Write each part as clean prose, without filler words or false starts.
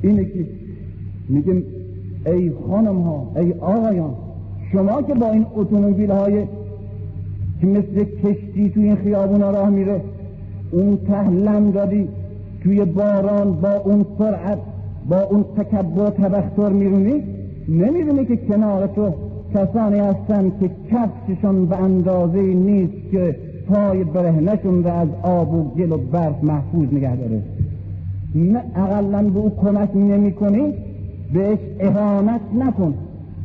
اینه که میگم ای خانم ها، ای آقایان، شما که با این اتومبیل های که مثل کشتی توی این خیابونا راه میره، اون تهلم دادی توی باران با اون سرعت، با اون تکبر تبختر میرونی، نمیدونی که کنار تو کسانی هستن که کفششون به اندازه نیست که پای برهنشون رو از آب و گل و برف محفوظ نگه داره. نه اقلن به او کمک نمی کنی، بهش اهانت نکن.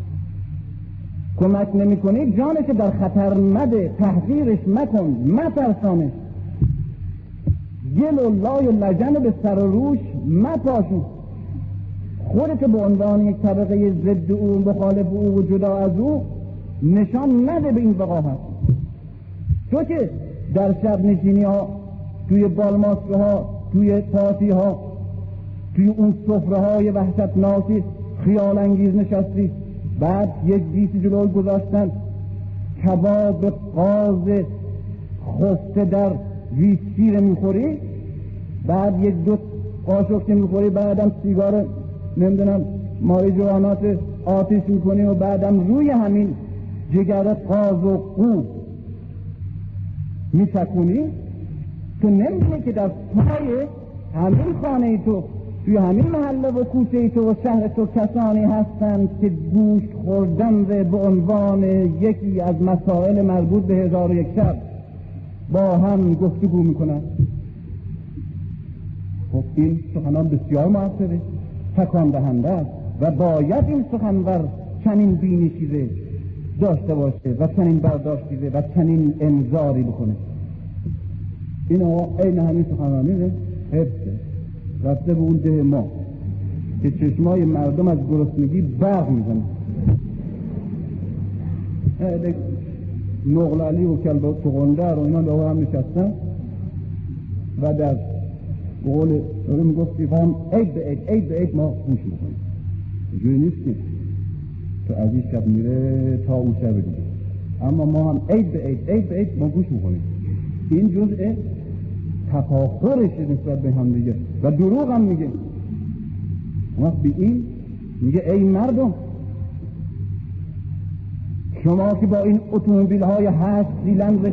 کمک نمی کنی جانش در خطر مده، تحقیرش مکن، مترسانش. گل و لای و لجن به سر و روش مپاشون. خودت به عنوان یک طبقه ضد او، مخالف او و جدا از او نشان نده به این وقاحت. تو که در شب نشینی ها، توی بالماسکه ها، توی پارتی ها، توی اون سفره های وحشتناکی خیال انگیز نشستی، بعد یک دیس جلوی گذاشتن کباب قاز خفته در ویسکی رو میخوری، بعد یک دو قاشق که میخوری، بعدم سیگار نمیدونم ماری جوانات آتش میکنی و بعدم روی همین جگر قاز و قو میسکونی. تو نمیدونی که در پای همین خانه تو، توی همین محله و کوچه تو و شهر تو کسانی هستند که گوشت خوردن به عنوان یکی از مسائل مربوط به 1001 شب با هم گفتگو میکنن. خب این سخنان بسیار موثره، تکان دهنده است و باید این سخنور چنین بینی چیزه داشته باشه و چنین برداشتیزه و چنین انذاری بکنه. این این همین سخنرانی حفظه رفته به اون ده ما که چشمای مردم از گرسنگی برق میزنه. نقلالی و کلب تغندر و اینا دور هم نشستن و در قول دارم گفتی خواهم عید به عید ما گوش میکنیم. جوی نیست که تو از این شب میره تا اون شب دیگه، اما ما هم عید به عید ما گوش میکنیم. این جزء تفاخرش نسبت به هم دیگه و دروغ هم میگه. وقت به این میگه ای مردم، شما که با این اتومبیل های 8 سیلندر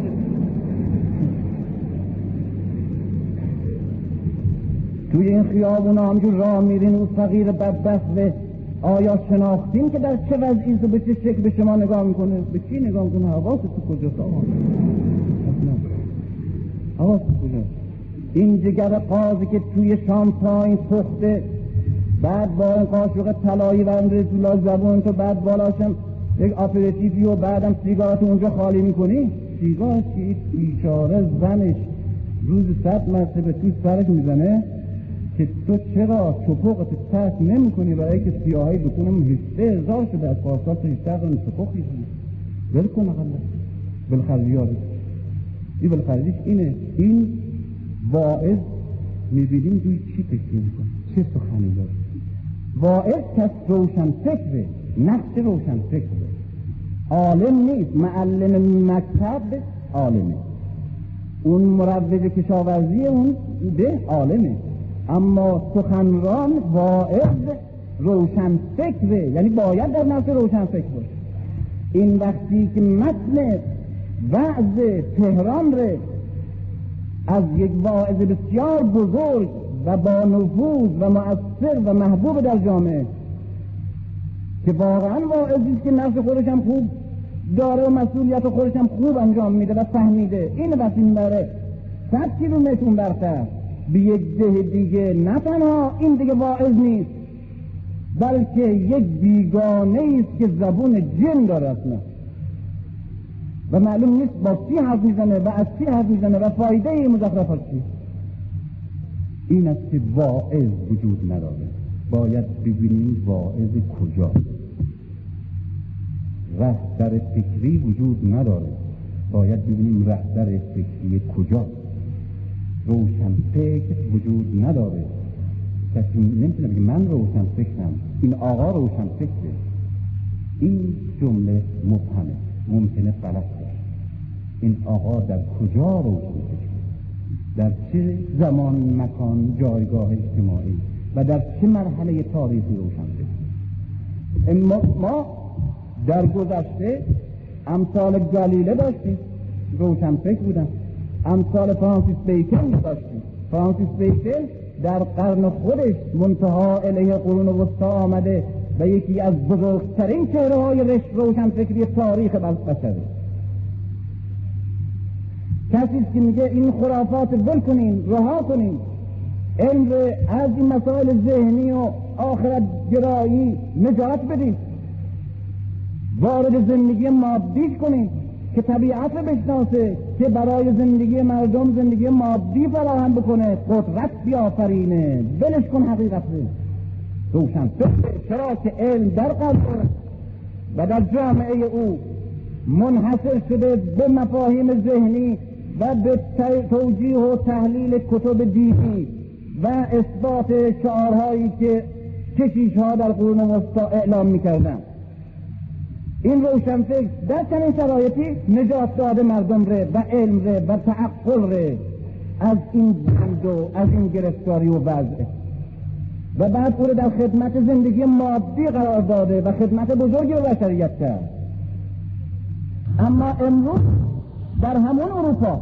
توی این خیابون همجور راه میرین و فقیر بدبخت، آیا شناختین که در چه وضعیست و به چه شکل به شما نگاه میکنه؟ به چی نگاه میکنه؟ حواست تو کجاست آقا؟ حواست کجاست؟ این جگر قازی که توی شامپاین پخته، بعد با این قاشق طلایی برنده تو زبون تو، بعد بالاشم یک آپریتیفی و بعدم سیگارت اونجا خالی میکنی. سیگار چی؟ بیچاره زنش روز 100 مرتبه توی سرش میزنه که تو چرا چپقت ترک نمی کنی برای که سیاهی بکنم 18,000 شده از پارسال تو 18 قرن چپق میزنی. ول کن اقلا بالخرجیات. این بالخرجیش اینه. این واعظ میبینیم دوی چی فکر میکنه، چه سخنی داره. واعظ کس روشن فکره، نقش روشن فکره، عالم نیست. معلم مکتب عالمه، اون مروج کشاورزی اون ده عالمه، اما سخنران واعظ روشن فکره، یعنی باید در نفس روشن فکر باشه. این وقتی که متن وعظ تهران ره از یک واعظ بسیار بزرگ و با نفوذ و مؤثر و محبوب در جامعه که واقعا واعظی که نفس خودش هم خوب داره و مسئولیت خودش هم خوب انجام میده و فهمیده، این وقتی میبره 100 کیلومتر اون برتر به یک ده دیگه، نه تنها این دیگه واعظ نیست بلکه یک بیگانه است که زبون جن داره اصلا و معلوم نیست با چی حرف میزنه و از چی حرف میزنه و فایده مزخرفات چی. این است که واعظ وجود نداره. باید ببینیم واعظ کجا. رهبر فکری وجود نداره. باید ببینیم رهبر فکری کجا. روشن فکر وجود نداره. کسی نمیتونه بگه من روشن فکرم، این آقا روشن فکره. این جمله مبهمه، ممکنه غلط باشه. این آقا در کجا روشن فکره؟ در چه زمان، مکان، جایگاه اجتماعی و در چه مرحله تاریخی روشن فکر. ما در گذشته امثال گالیله داشتیم، روشن فکر بودن. امثال فرانسیس بیکن داشتیم. فرانسیس بیکن در قرن خودش منتها علیه قرون وسطا آمده و یکی از بزرگترین چهره‌های روشن فکری تاریخ بشره. کسی که میگه این خرافات ول کنین، رها کنین، علم از این مسائل ذهنی و آخرت گرایی نجات بدین، وارد زندگی مادیش کنین که طبیعت رو بشناسه، که برای زندگی مردم زندگی مادی فراهم بکنه، قدرت بیافرینه، ولش کن حقیقت رو. روشن فکر چرا که علم در قلب و در جامعه او منحصر شده به مفاهیم ذهنی و به توجیه و تحلیل کتب دینی و اثبات شعارهایی که کشیش‌ها در قرون وسطا اعلام می‌کردند. این روشن فکر در چنین شرایطی نجات داده مردم ره و علم ره و تعقل ره از این بند و از این گرفتاری و وضع، و بعد او در خدمت زندگی مادی قرار داده و خدمت بزرگی به بشریت کرد. اما امروز در همون اروپا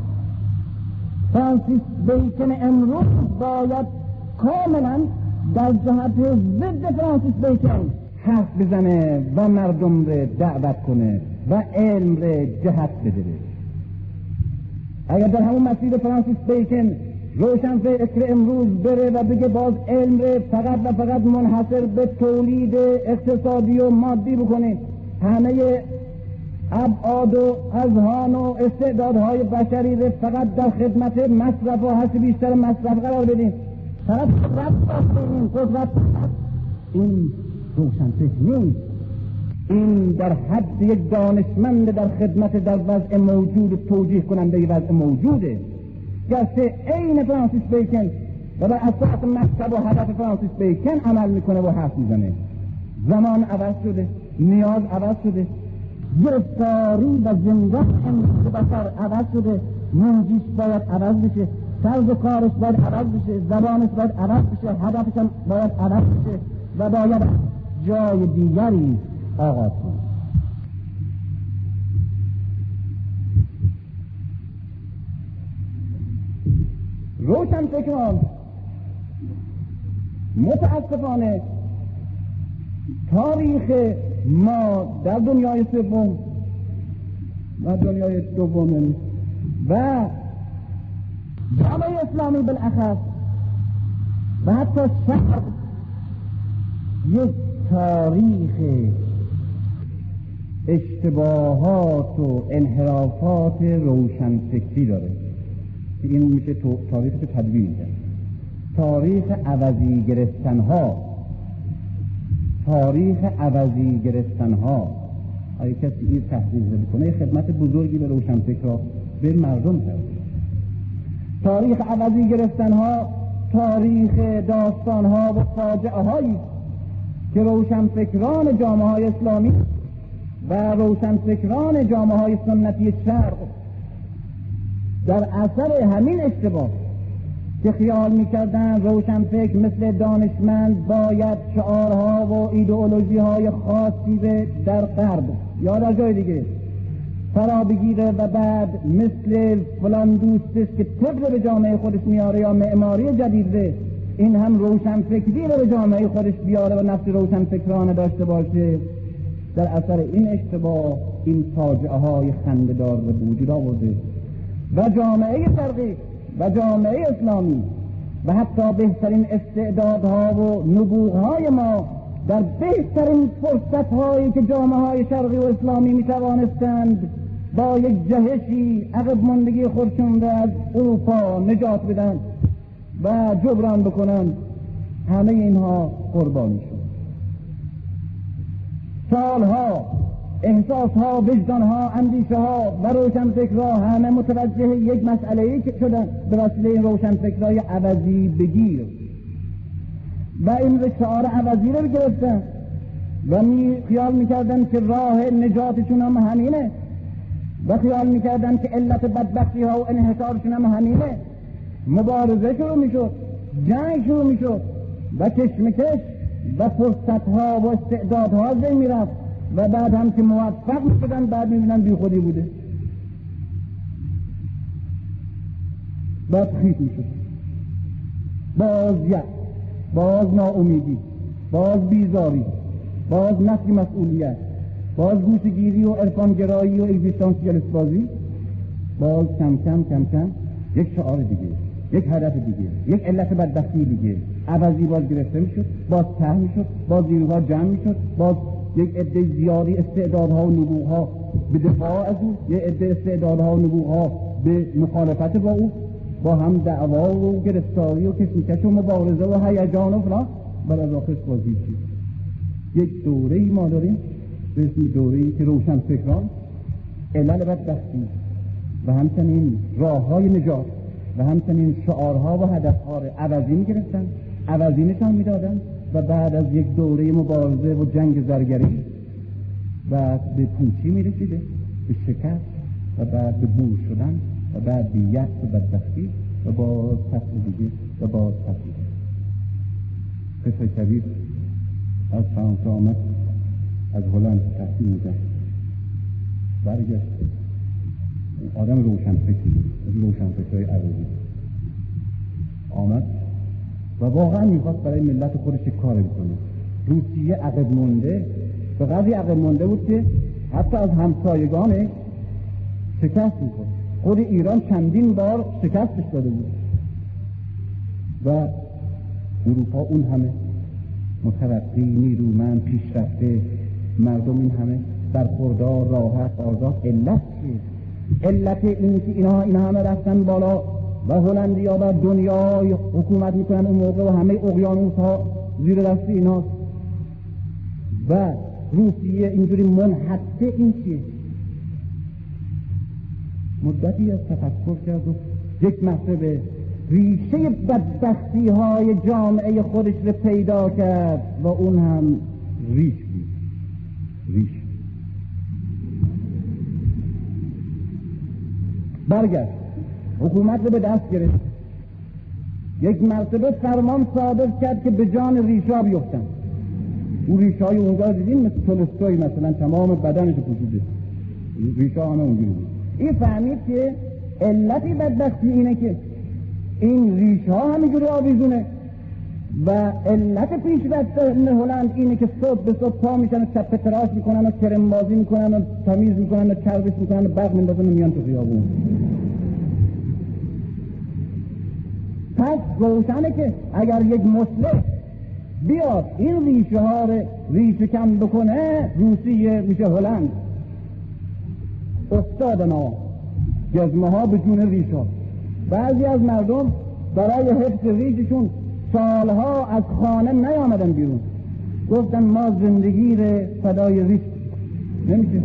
فرانسیس بیکن امروز باید کاملا در جهت ضد فرانسیس بیکن حرف بزنه و مردم رو دعوت کنه و علم رو جهت بده. اگر در همون مسیر فرانسیس بیکن روشن فکر امروز بره و بگه باز علم رو فقط و فقط منحصر به تولید اقتصادی و مادی بکنه، همه ابعاد و اذهان و استعدادهای بشری رو فقط در خدمت مصرف و هرچه بیشتر مصرف قرار بدیم، فقط قدرت این روشن فکر نیست. این در حد یک دانشمند در خدمت در وضع موجود توجیه کننده وضع موجوده. گرچه عین فرانسیس بیکن و بر اساس مکتب و هدف فرانسیس بیکن عمل میکنه و حرف میزنه. زمان عوض شده، نیاز عوض شده، گرفتاری و زندگی بشر عوض شده، منجیش باید عوض بشه، طرز کارش باید عوض بشه، زبانش باید عوض بشه، هدفش هم باید عوض بشه و باید جای دیگری آغاز کنه. روشن فکران متاسفانه تاریخ ما در دنیای سوم و دنیای دوم و جامعه اسلامی بالاخص و حتی شرق یک تاریخ اشتباهات و انحرافات روشن فکری داره که این میشه تاریخ تدوین کرد، تاریخ عوضی گرفتنها. اگه کسی این تحقیق بکنه خدمت بزرگی به روشن فکر را به مردم کرده. تاریخ عوضی گرفتنها تاریخ داستانها و فاجعه هایی که روشنفکران جامعه های اسلامی و روشنفکران جامعه های سنتی شرق در اثر همین اشتباه که خیال میکردن روشنفکر مثل دانشمند باید شعارها و ایدئولوژی های خاصی در غرب یا در جای دیگه فرا بگیره و بعد مثل فلان دوستش که طب به جامعه خودش میاره یا معماری جدید این هم روشنفکری رو به جامعه خودش بیاره و نفس روشنفکرانه داشته باشه. در اثر این اشتباه این فاجعه های خنده‌دار به وجود آورده و جامعه شرقی و جامعه اسلامی و حتی بهترین استعدادها و نبوغهای ما در بهترین فرصت‌هایی که جامعه‌های شرقی و اسلامی می‌توانستند با یک جهشی عقب ماندگی خودشون را از اروپا نجات بدن و جبران بکنن، همه اینها قربانی شد. سالها احساسها، وجدانها، اندیشه‌ها و روشنفکرها همه متوجه یک مسئله‌ای که شدن به وسیله این روشنفکرای عوضی بگیر و این شعار عوضی رو گرفتن و خیال میکردن که راه نجاتشون هم همینه و خیال میکردن که علت بدبختی ها و انحصارشون هم همینه. مبارزه شروع میشد، جنگ شروع میشد، و کشمکش و فرصتها و استعدادها از بین میرفت و بعد هم که موفق میشدن بعد میبینن بی خودی بوده، بعد خیط میشد، باز یأس، باز ناامیدی، باز بیزاری، باز نفی مسئولیت، باز گوشه‌گیری و عرفانگرایی و اگزیستانسیالیست بازی، باز کم کم کم کم یک شعار دیگه، یک هدف دیگه، یک علت بدبختی دیگه، عوضی باز گرفته میشد، باز ته میشد، باز نیروها جمع میشد، باز یک عده زیادی استعدادها و نبوغها به دفاع از او، یک عده استعدادها و نبوغها به مخالفت با او، با هم دعوا و گرفتاری و کشمکش و مبارزه و هیجان و فلان، بعد از آخرش بازی شد. یک دوره‌ای ما داریم به اسم دوره‌ای که روشن فکران علل بدبختی و همچنین راه‌های نجات و همچنین شعارها و هدفها را عوضی می‌گرفتن، عوضی نشان می‌دادن و بعد از یک دوره مبارزه و جنگ زرگری بعد به پوچی می‌رسیده، به شکست و بعد به بور شدن و بعد به یأس و بدبختی و باز فصل دیگه و باز فصل دیگه. پسر کبیر از فرانسه آمد، از هلند تحصیل می‌کرد، برگشت، آدم روشنفکری، از روشنفکرهای عربی آمد و واقعا میخواست برای ملت خودش کار بکنه. روسیه عقب مونده، به قدری عقب مونده بود که حتی از همسایگانه شکست می‌خورد. خود ایران چندین بار شکستش داده بود و اروپا اون همه مترقی، نیرومند، پیشرفته، مردم این همه برخوردار، راحت، آزاد. علت این که اینا همه رفتن بالا و هلندیا بر دنیا حکومت میکنن اون موقع و همه اقیانوس ها زیر دست ایناست و روسیه اینجوری منحطه، این چیه؟ مدتی از تفکر کرد و یک مرتبه ریشه بدبختی های جامعه خودش رو پیدا کرد و اون هم ریش بود. ریش برگشت، حکومت رو به دست گرفت، یک مرتبه فرمان صادر کرد که به جان ریشا بیفتن. اون ریشای اونجا دیدیم مثل تولستوی مثلا تمام بدنش پوشیده، ریشا همه اونجوری بود. این فهمید که علتی بدبختی اینه که این ریشها همینجوری آویزونه و علت پیشرفت هلند اینه که صبح به صبح پا میشن و چپه تراش میکنن و کرم بازی میکنن و تمیز میکنن و چربش میکنن و برق میندازن و میان تو خیابون. پس روشنه که اگر یک مصلح بیاد این ریشه ها رو ریشه کم بکنه، روسیه میشه هلند. افتادن جزمه ها به جون ریشه ها. بعضی از مردم برای حفظ ریششون سالها از خانه نیامدن بیرون، گفتن ما زندگی رو فدای ریش نمیشه.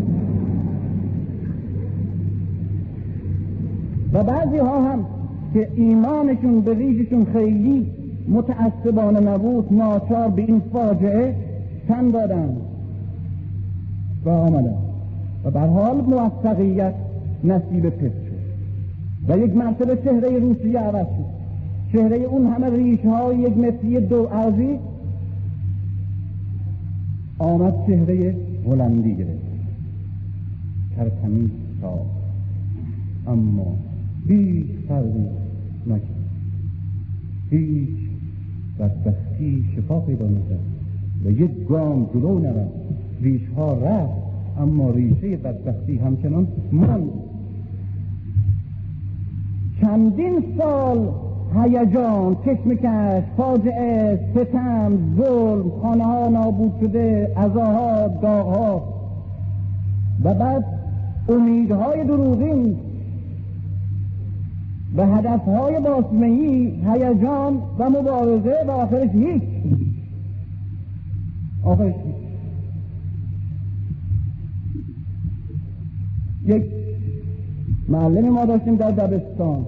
و بعضی ها هم که ایمانشون به ریششون خیلی متعصبانه نبود، ناچار به این فاجعه تن دادن و آمدن و به حال موفقیت نصیب پس شد و یک مرتبه چهره روسیه عوض شد. چهره اون همه ریش‌های یک متری دو ارضی آمد چهره هلندی گرفت، ترتمیز صاف، اما هیچ فرقی نکرد، هیچ بدبختی شفا پیدا نکرد و یک گام جلو نرفت. ریش‌ها رفت اما ریشه بدبختی همچنان ماند. چندین سال هیجان، کشمکش، فاجعه، ستم، ظلم، خانه ها نابود شده، عزاها، داغها و بعد امیدهای دروغین و هدفهای باسمهی، هیجان و مبارزه و آخرش هیچ. یک معلم ما داشتیم در دبستان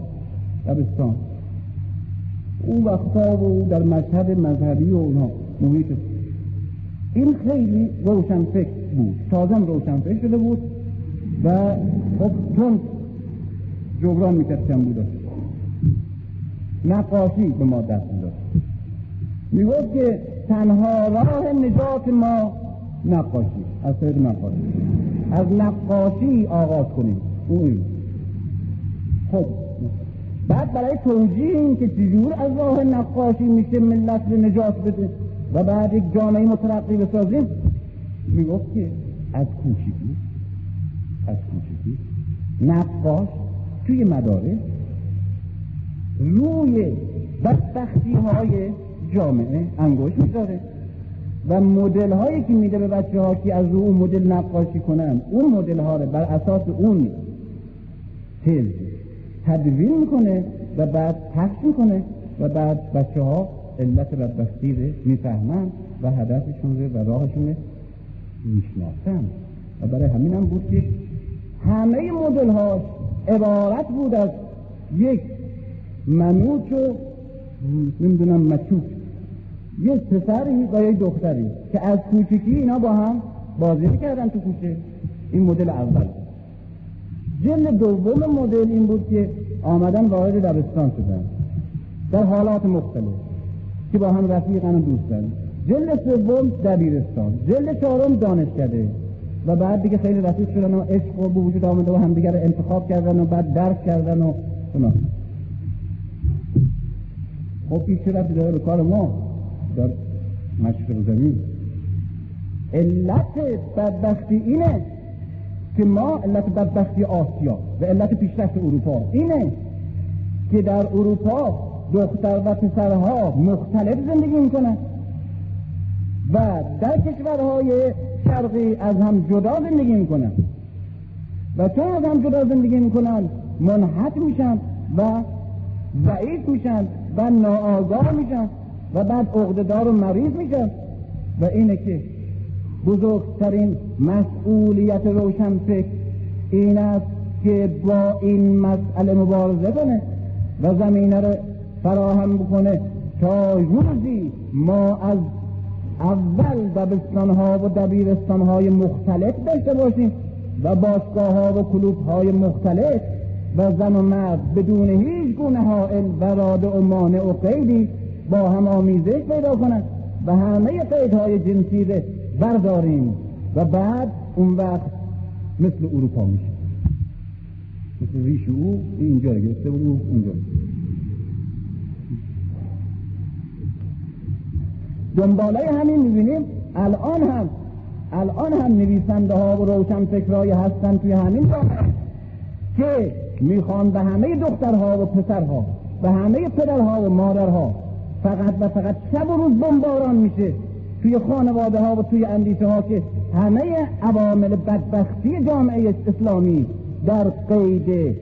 اون وقتا و در مشهد مذهبی و اونها محیط این خیلی روشنفکر بود، تازم روشنفکر شده بود و خب چون جبران میکرد کم بود، نقاشی به ما دست میداد میگفت که تنها راه نجات ما نقاشی، از طریق نقاشی، از نقاشی آغاز کنیم. خب بعد برای توجیه این که چجور از راه نقاشی میشه ملت به نجات بده و بعد یک جامعه مترقی بسازیم، میگفت که از کوچیکی نقاش توی مدارس روی بدبختی های جامعه انگشت میذاره و مدل هایی که میده به بچه ها که از رو اون مدل نقاشی کنن، اون مدل ها رو بر اساس اون تدوین میکنه و بعد پخش میکنه و بعد بچه ها علت بدبختی رو میفهمن و هدفشون رو و راهشون رو میشناسن. و برای همین هم بود که همه مدل ها عبارت بود از یک منوچ و نمیدونم مچوک، یک پسری و یک دختری که از کوچکی اینا با هم بازی میکردن تو کوچه. این مدل اول. جلد دوم مدل این بود که آمدن وارد دبستان شدن در حالات مختلف که با هم رفیقن و دوستن. جلد سوم دبیرستان، جلد چهارم دانشکده و بعد دیگه خیلی رفیق شدن و عشق و به وجود آمده و همدیگر انتخاب کردن و بعد درس کردن و اونا. خب این چه رفتی داره به کار ما در مشرق زمین؟ علت بدبختی اینه که ما، علت بدبختی آسیا و علت پیشرفت اروپا اینه که در اروپا دختر و پسرها مختلف زندگی میکنن و در کشورهای شرقی از هم جدا زندگی میکنن و چون از هم جدا زندگی میکنن منحط میشن و ضعیف میشن و ناآگاه میشن و بعد عقده‌دار و مریض میشن. و اینه که بزرگترین مسئولیت روشنفکر این است که با این مسئله مبارزه کنه و زمینه رو فراهم بکنه تا روزی ما از اول دبستان‌ها و دبیرستان‌های مختلف داشته باشیم و باشگاه‌ها و کلوب‌های مختلف و زن و مرد بدون هیچ گونه حائل و رادع و مانع و قیدی با هم آمیزش پیدا کنند و همه قیدهای جنسی رو برداریم و بعد اون وقت مثل اروپا میشه، مثل ریش او اینجا گرفته بود و اونجا. دنباله همین میبینیم الان هم نویسنده ها و روشنفکرای هستن توی همین جامعه که میخوان به همه دخترها و پسرها و همه پدرها و مادرها فقط و فقط شب و روز بمباران میشه توی خانواده ها و توی اندیشه ها که همه عوامل بدبختی جامعه اسلامی در قید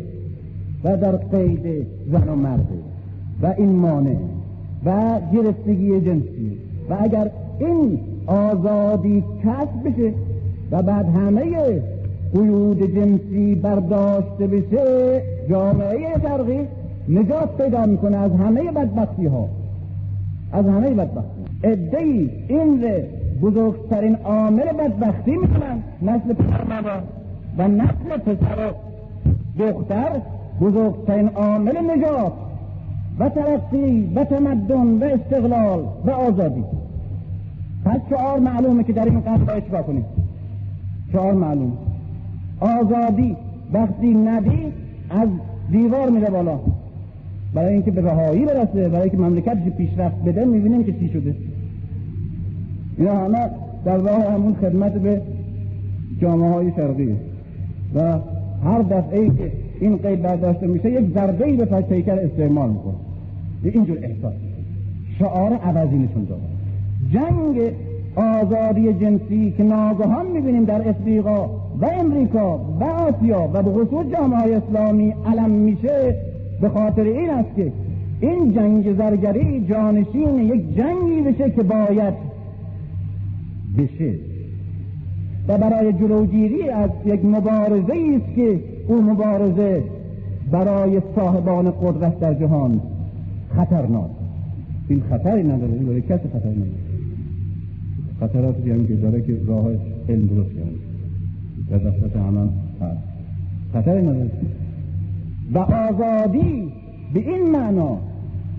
زن و مرده و این مانع و گرفتگی جنسی و اگر این آزادی کسب بشه و بعد همه قیود جنسی برداشته بشه، جامعه شرقی نجات پیدا میکنه از همه بدبختی ها، از همه بدبختی. عده‌ای این بزرگترین عامل بدبختی میکنن، نسل پسر و نسل پسر و دختر بزرگترین عامل نجات و ترقی و تمدن و استقلال و آزادی. پس شعار معلومه که در این قصد باید چیکار کنیم. شعار معلوم، آزادی وقتی ندی از دیوار میره بالا برای اینکه به رهایی برسه، برای اینکه مملکتش پیشرفت بده. میبینیم که چی شده. اینا همه در راه همون خدمت به جامعه های شرقی و هر دفعه‌ای که این قید برداشته میشه یک ضربه‌ای به پیکر استعمال میکنه. اینجور احساس شعار عوضی نشون داده. جنگ آزادی جنسی که ناگهان میبینیم در افریقا و امریکا و آسیا و به خصوص جامعه های اسلامی علم میشه، به خاطر این است که این جنگ زرگری جانشین یک جنگی بشه که باید بشه و برای جلوگیری از یک مبارزه است که اون مبارزه برای صاحبان قدرت در جهان خطرناک. این خطری نداره، این برای کسی خطر نداره. خطراتی همین که داره که راه علم درست کرده و دستت همه هست، خطری نداره. و آزادی به این معنا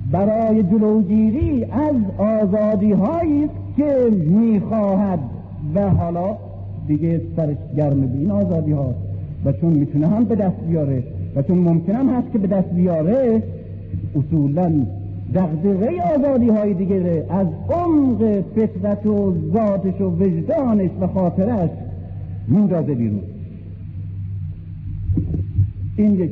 برای جلوگیری از آزادی هایی که میخواهد و حالا دیگه سرش گرم به این آزادی ها و چون میتونه هم به دست بیاره و چون ممکن هم هست که به دست بیاره، اصولا دغدغه آزادی های دیگه از عمق فطرت و ذاتش و وجدانش و خاطرش میندازه بیرون. این یک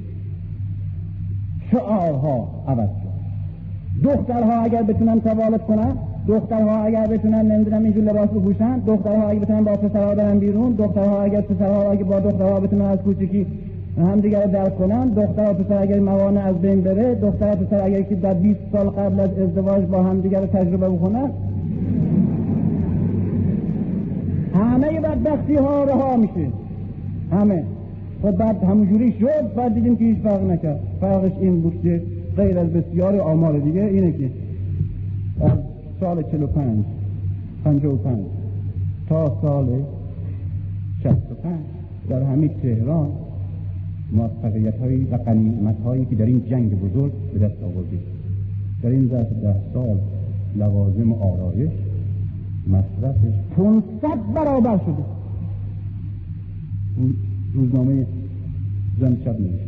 شعارها عوض شد. دخترها اگر بتونن توالت کنن، دخترها اگر بتونن نمیدونم اینجور لباس بپوشن، دخترها اگر بتونن با پسرها برن بیرون، دخترها اگر پسرها اگر با دخترها بتونن از کوچیکی هم دیگر درک کنن، دختر و پسر اگر موانع از بین بره، دختر و پسر اگر که در 20 سال قبل از ازدواج با هم دیگر تجربه بکنن، همه بدبختی ها رها میشه. همه خب بعد همونجوری شد. بعد دیدیم که هیچ فرق نکرد. فرقش این بود که غیر از بسیار آمار دیگه اینه که از سال 55 تا سال 65 در همین تهران موفقیت هایی و غنیمت هایی که در این جنگ بزرگ به دست آوردیم، در این ظرف 10 سال لوازم و آرایش مصرفش 500 برابر شده. روزنامه زن شب نوشته.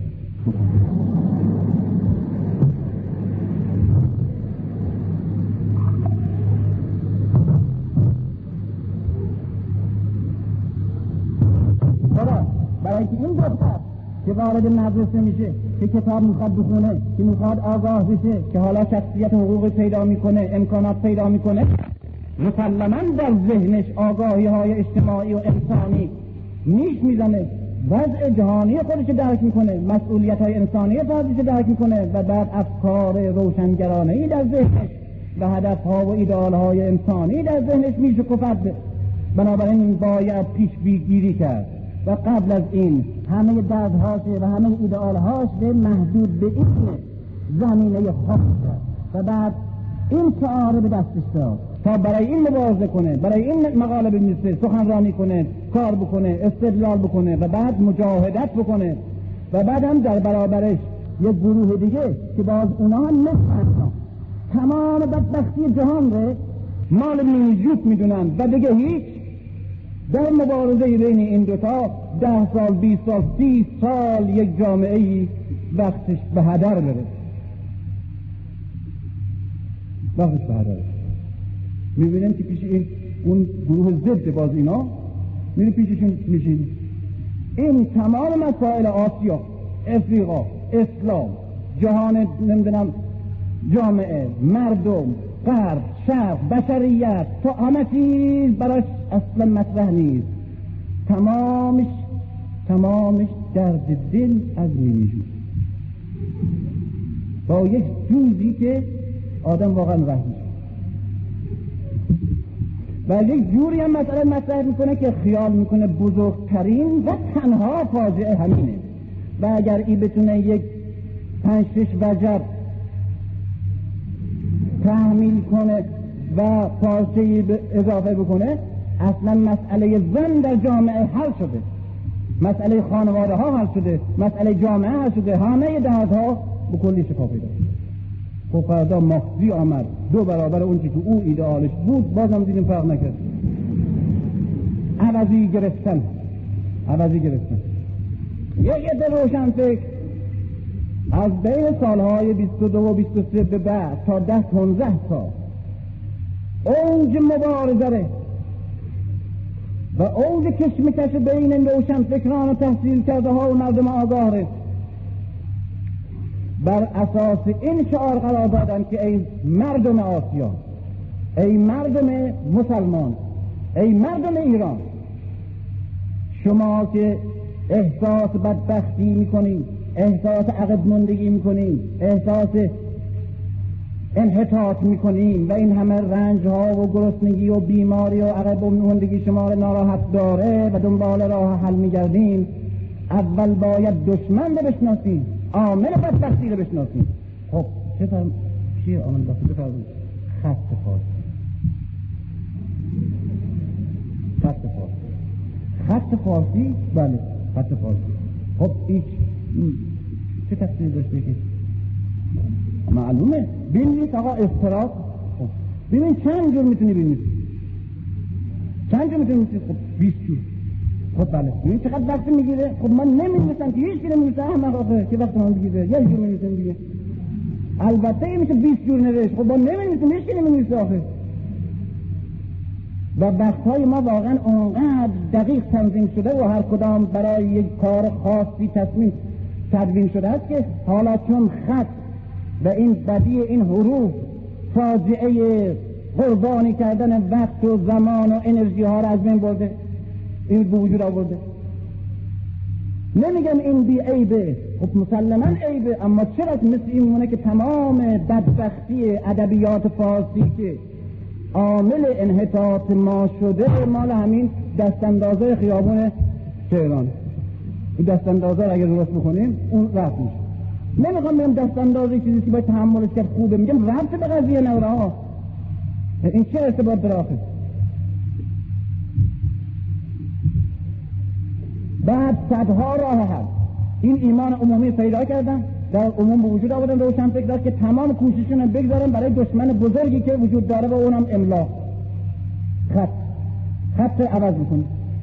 برای که این دختر که وارد مدرسه میشه، که کتاب میخواد بخونه، که میخواد آگاه بشه، که حالا شخصیت حقوق پیدا میکنه، امکانات پیدا میکنه، مسلماً در ذهنش آگاهی های اجتماعی و انسانی نیش میزنه، وضع جهانی خودش درک میکنه، مسئولیت های انسانی خودش درک میکنه و بعد افکار روشنگرانه‌ای در ذهنش و هدف ها و ایدئال های انسانی در ذهنش میشکفد. بنابراین باید پیش گیری کرد و قبل از این همه دردهاش و همه ایدئالهاش به محدود به این زمینه خاص کرد و بعد این شعار به دستش داد تا برای این مبارزه کنه، برای این مقاله بنویسه، سخنرانی کنه، کار بکنه، استدلال بکنه و بعد مجاهدت بکنه و بعد هم در برابرش یک گروه دیگه که باز اونا هم مثل تمام بدبختی جهان رو مال مینجوت میدونن و دیگه هیچ. در مبارزه بین این دوتا 10 سال 20 سال 30 سال یک جامعه وقتش به هدر بره، وقتش به هدر. میبینیم که پیش این اون گروه ضد باز اینا میره پیششون میشین. این تمام مسائل آسیا، افریقا، اسلام، جهان نمیدونم جامعه، مردم، غرب، شرق، بشریت، تا همه چیز براش اصلا مطرح نیست. تمامش درد دل از میلیجون با یک جوزی که آدم واقعا رحم میشه و یک جوری هم مسئله مطرح میکنه که خیال میکنه بزرگترین و تنها فاجعه همینه و اگر این بتونه یک 5-6 وجب تحمیل کنه و پارچه‌ای اضافه بکنه، اصلا مسئله زن در جامعه حل شده، مسئله خانواده ها حل شده، مسئله جامعه حل شده، همه دردها به کلی شفا پیدا شد. خب فردا مخزی آمد 2 برابر اون که او ایدئالش بود، بازم دیدیم فرق نکرد. عوضی گرفتن. یک عده روشن فکر از بین سالهای 22 و 23 به بعد تا 10-15 سال اوج مبارزه و اوج کشمکش بین روشن فکران و تحصیل کرده ها و مردم آگاه بر اساس این شعار قرار دادن که ای مردم آسیا، ای مردم مسلمان، ای مردم ایران، شما که احساس بدبختی میکنید، احساس عقب ماندگی میکنید، احساس انحطاط میکنید و این همه رنج ها و گرسنگی و بیماری و عقب ماندگی شما را ناراحت داره و دنبال راه حل میگردید، اول باید دشمن رو بشناسید، عامل بدبختی رو بشناسید. خب چیه آمن داخل بفرمایید؟ خط فارسی. بله خط فارسی. خب این چه تفسیر داشته که معلومه بنویس آقا افتراق. ببین چند جور میتونی بنویسی؟ چند جور میتونی بنویسی؟ خب 20 جور. خب بله ببین چقدر وقت میگیره. خب من نمی‌نویسم که هیچ کی نمی‌نویسه احمق آخه که وقت من بگیره. یه جور می‌نویسم دیگه. البته میشه 20 جور نوشت. خب ما نمی‌نویسیم، هیچ کی نمی‌نویسه آخه. و وقت‌های ما واقعا اونقدر دقیق تنظیم شده و هر کدام برای یک کار خاصی تدوین شده است که حالا چون خط و این بدی این حروف فاجعه قربانی کردن وقت و زمان و انرژی ها را از بین برده، این به وجود آورده. نمیگم این بی عیبه، خب مسلماً عیبه، اما چرا مثل این میمونه که تمام بدبختی ادبیات فارسی که عامل انحطاط ما شده مال همین دستاندازه خیابون تهران. این دستاندازه اگر درست بکنیم اون رفت میشه. نمیخوام بگم دستاندازه چیزی که باید تحملش کرد خوبه، میگم رفت به قضیه نوره ها. این چه ارتباط داره آخه؟ بعد صدها راه هست. این ایمان عمومی پیدا کردن، در عموم به وجود آوردن روشن فکر که تمام کوشششون بگذارن برای دشمن بزرگی که وجود داره و اونم املا، خط عوض بکنه.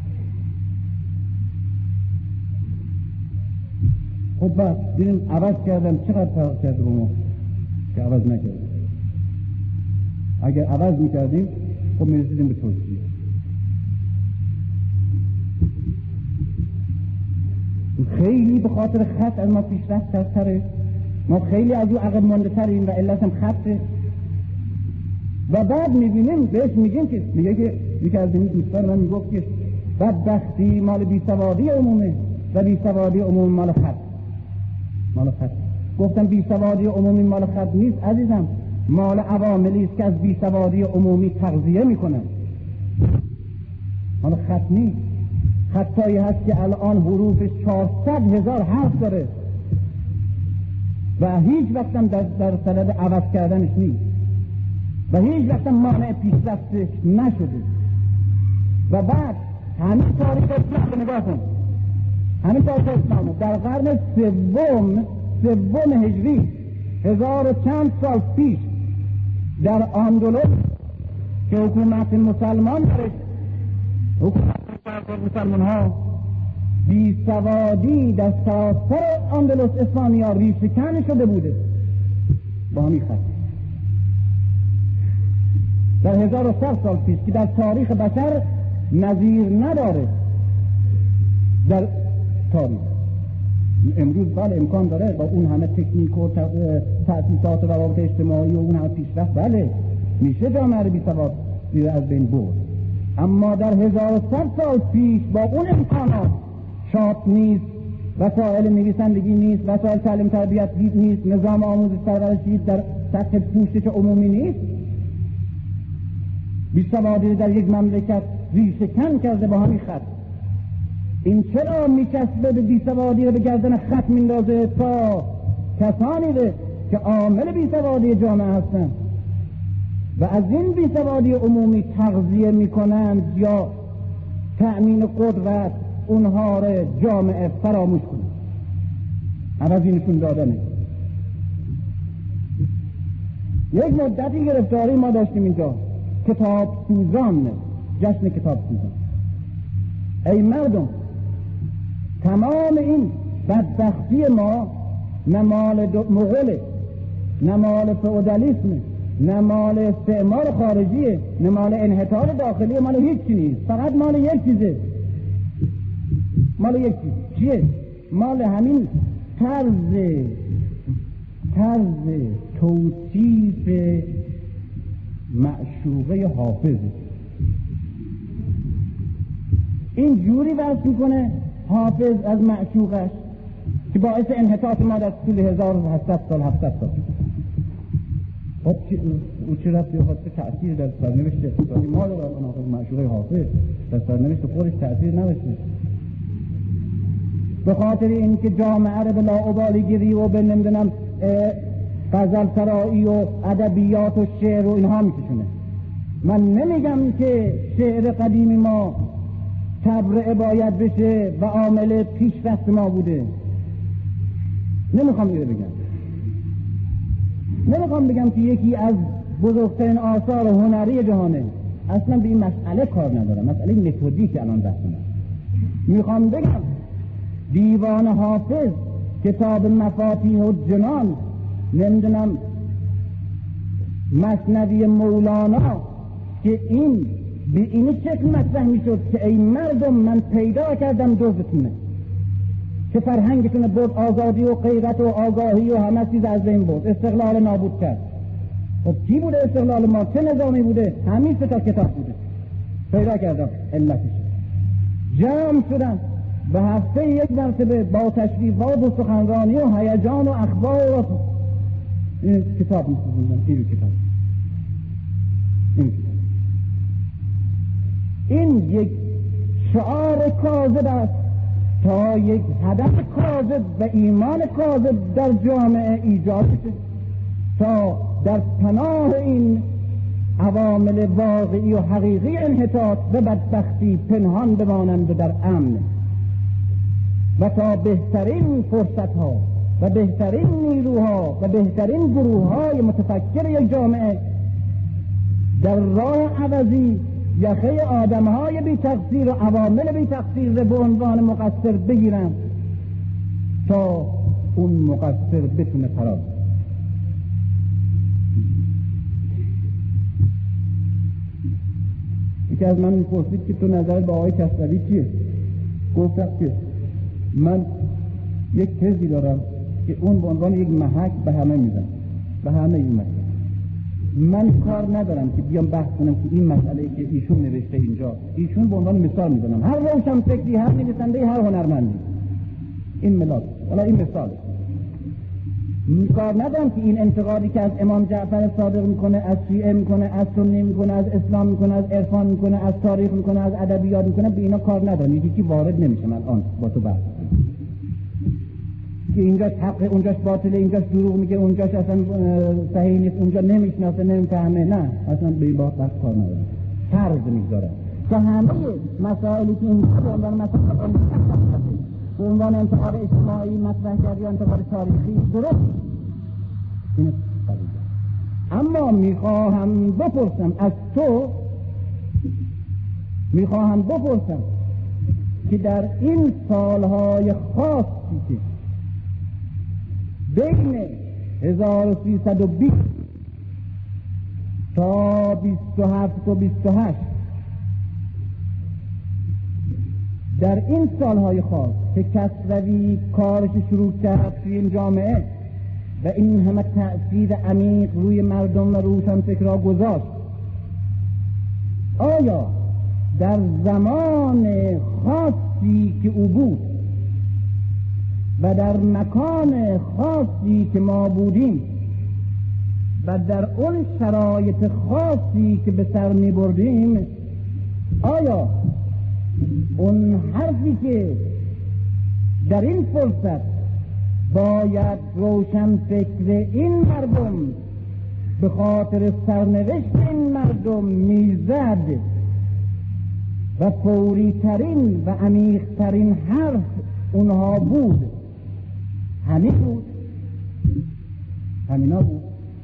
خب بعد دیدیم عوض کردن چقدر فرق کرده با ما که عوض نکردیم. اگر عوض میکردیم خب میرسیدیم به توصیه. خیلی به خاطر خط از ما پیشرفت تره، ما خیلی از او عقب مانده تریم و علت هم خطه. و بعد میبینیم بهش میگیم که میگه که یکی از این دوستان من میگفت که بدبختی مال بیسوادی عمومه و بیسوادی عموم مال خط. گفتم بیسوادی عمومی مال خط نیست عزیزم، مال عواملی است که از بیسوادی عمومی تغذیه میکنن، مال خط نیست. خطایی هست که الان حروفش 400,000 حرف داره و هیچ وقت هم در صدد عوض کردنش نیست و هیچ وقت هم مانع پیشرفتش نشده. و بعد همین تاریخ اسلام رو نگاه کن، همین تاریخ اسلام در قرن سوم هجری 1000 و چند سال پیش در اندلس که حکومت مسلمان داره، حکومت مسلمان ها بیسوادی در سراسر اندلس اسلامیا ریشه کن شده بوده با همین خط. در 1100 سال پیش که در تاریخ بشر نظیر نداره در تاریخ. امروز بله امکان داره با اون همه تکنیک و تأسیسات و روابط اجتماعی و اون همه پیشرفت بله میشه جامعه بیسواد از بین برد، اما در 1100 سال پیش با اون امکانات چاپ نیست، وسایل نویسندگی نیست، وسایل تعلیم تربیت نیست، نظام آموزش پرورشی در سطح پوشش عمومی نیست، بیسوادی در یک مملکت ریشه کن کرده با همین خط. این چرا میچسبه به بیسوادی رو به گردن خط میندازه تا کسانی ده که عامل بیسوادی جامعه هستن و از این بیسوادی عمومی تغذیه میکنند یا تأمین قدرت اونها رو جامعه فراموش کنند. عوضی نشون دادنه. یک مدتی گرفتاری ما داشتیم اینجا، کتاب سوزان، جشن کتاب سوزان. ای مردم، تمام این بدبختی ما نه مال مغوله، نه مال فئودالیسم، نه مال استعمار خارجیه، نه مال انحطاط داخلی، مال هیچ چیزی نیست، فقط مال یک چیزه. مال یک چیز چیه؟ مال همین طرز توصیف معشوقه حافظ. این جوری وصف میکنه حافظ از معشوقش که باعث انحطاط ما در طول 1700 سال 700 سال. خب او چه رفت یا خواست تأثیر در سرنوشت اقتصادی ما داره؟ آن معشوقه حافظ در سرنوشت خودش تأثیر نوشته، به خاطر اینکه جامعه رو به لاابالی گیری و به نمیدونم غزل سرایی و ادبیات و شعر و اینها میکشونه. من نمیگم که شعر قدیمی ما تبرئه باید بشه و عامل پیشرفت ما بوده، نمیخوام اینو بگم، نمیخوام بگم که یکی از بزرگترین آثار هنری جهانه، اصلا به این مسئله کار ندارم، مسئله متدیک الان بحثم. میخوام بگم دیوان حافظ، کتاب مفاتیح الجنان، نمیدونم مثنوی مولانا، که این به این شکل مطرح میشد که ای مردم من پیدا کردم جزتونه که فرهنگتون برد، آزادی و غیرت و آگاهی و همه چیز از بین برد، استقلال نابود کرد. خب چی بوده استقلال ما؟ چه نظامی بوده؟ همین سه تا کتاب بوده. پیدا کردم علتش، جمع شدن به هفته یک مرتبه با تشریفات و سخنرانی و هیجان و اخبار و این کتاب می‌خوندن. این یک شعار کاذب است تا یک هدف کاذب و ایمان کاذب در جامعه ایجاد شد، تا در پناه این عوامل واقعی و حقیقی انحطاط و بدبختی پنهان بمانند و در امن، و تا بهترین فرصتها و بهترین نیروها و بهترین گروههای متفکر یک جامعه در راه عوضی یخه آدمهای بی تقصیر و عوامل بی تقصیر به عنوان مقصر بگیرن تا اون مقصر بتونه فرار. یکی از من میپرسید که تو نظر با آقای کسروی چیه؟ گفتم که من یک تزی دارم که اون به عنوان یک محک به همه میزن، به همه این مسئله. من کار ندارم که بیام بحث کنم که این مسئله که ایشون نوشته اینجا، ایشون به عنوان مثال میزنم، هر روشن فکری، هر نویسنده، هر هنرمندی، این ملات، حالا این مثاله. کار ندارم که این انتقادی که از امام جعفر صادق میکنه، از شیعه میکنه، از سنی میکنه، از اسلام میکنه، از عرفان میکنه، از تاریخ میکنه، از ادبیات میکنه، به اینا کار ندارم. یکی وارد نمیشه من آن با تو بحث که اینجاش حق، اونجاش باطله، اینجاش دروغ میگه، اونجاش اصلا صحیح نیست، اونجا نمیشناسه، نمیفهمه. نه، اصلا به این بحث کار ندارم. فرض میگذارم که همه مسائلی که اینجا به عنوان مسائل به عنوان انتقاد اجتماعی مطرح کرد یا انتقاد تاریخی درست، اما میخواهم بپرسم از تو، که در این سالهای خاصی که بین 1320 تا 27 و 28 در این سالهای خاص که کسروی کارش شروع کرد توی این جامعه و این همه تأثیر عمیق روی مردم و روشنفکرها گذاشت، آیا در زمان خاصی که او بود و در مکان خاصی که ما بودیم و در اون شرایط خاصی که به سر می بردیم، آیا اون حرفی که در این فرصت باید روشن فکر این مردم به خاطر سرنوشت این مردم میزد و فوری ترین و عمیق ترین حرف اونها بود، همینا بود.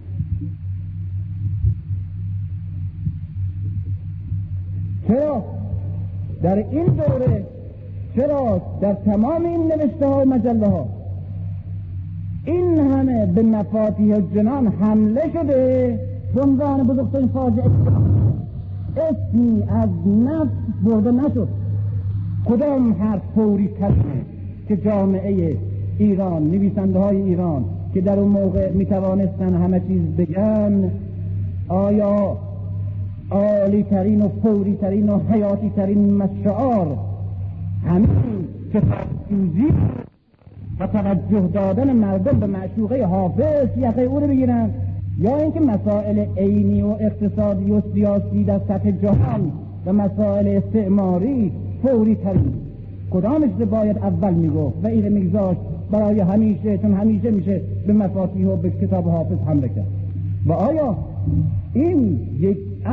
چرا در این دوره، چرا در تمام این نوشته ها و مجله ها این همه به مفاتیح الجنان حمله شده به عنوان بزرگترین فاجعه؟ اسمی از نفس برده نشد. کدام حرف فوری ترینه که جامعه ایران، نویسنده های ایران که در اون موقع میتوانستن همه چیز بگن، آیا عالی ترین و فوری ترین و حیاتی ترین مشعار همین کتاب‌سوزی و توجه دادن مردم به معشوقه حافظ یقه او رو بگیرن، یا اینکه مسائل عینی و اقتصادی و سیاسی در سطح جهان و مسائل استعماری فوری ترین؟ کدامش رو باید اول میگفت و این میگذاشت برای همیشه، چون همیشه میشه به مفاتیح و به کتاب حافظ حمله کرد؟ و آیا این یک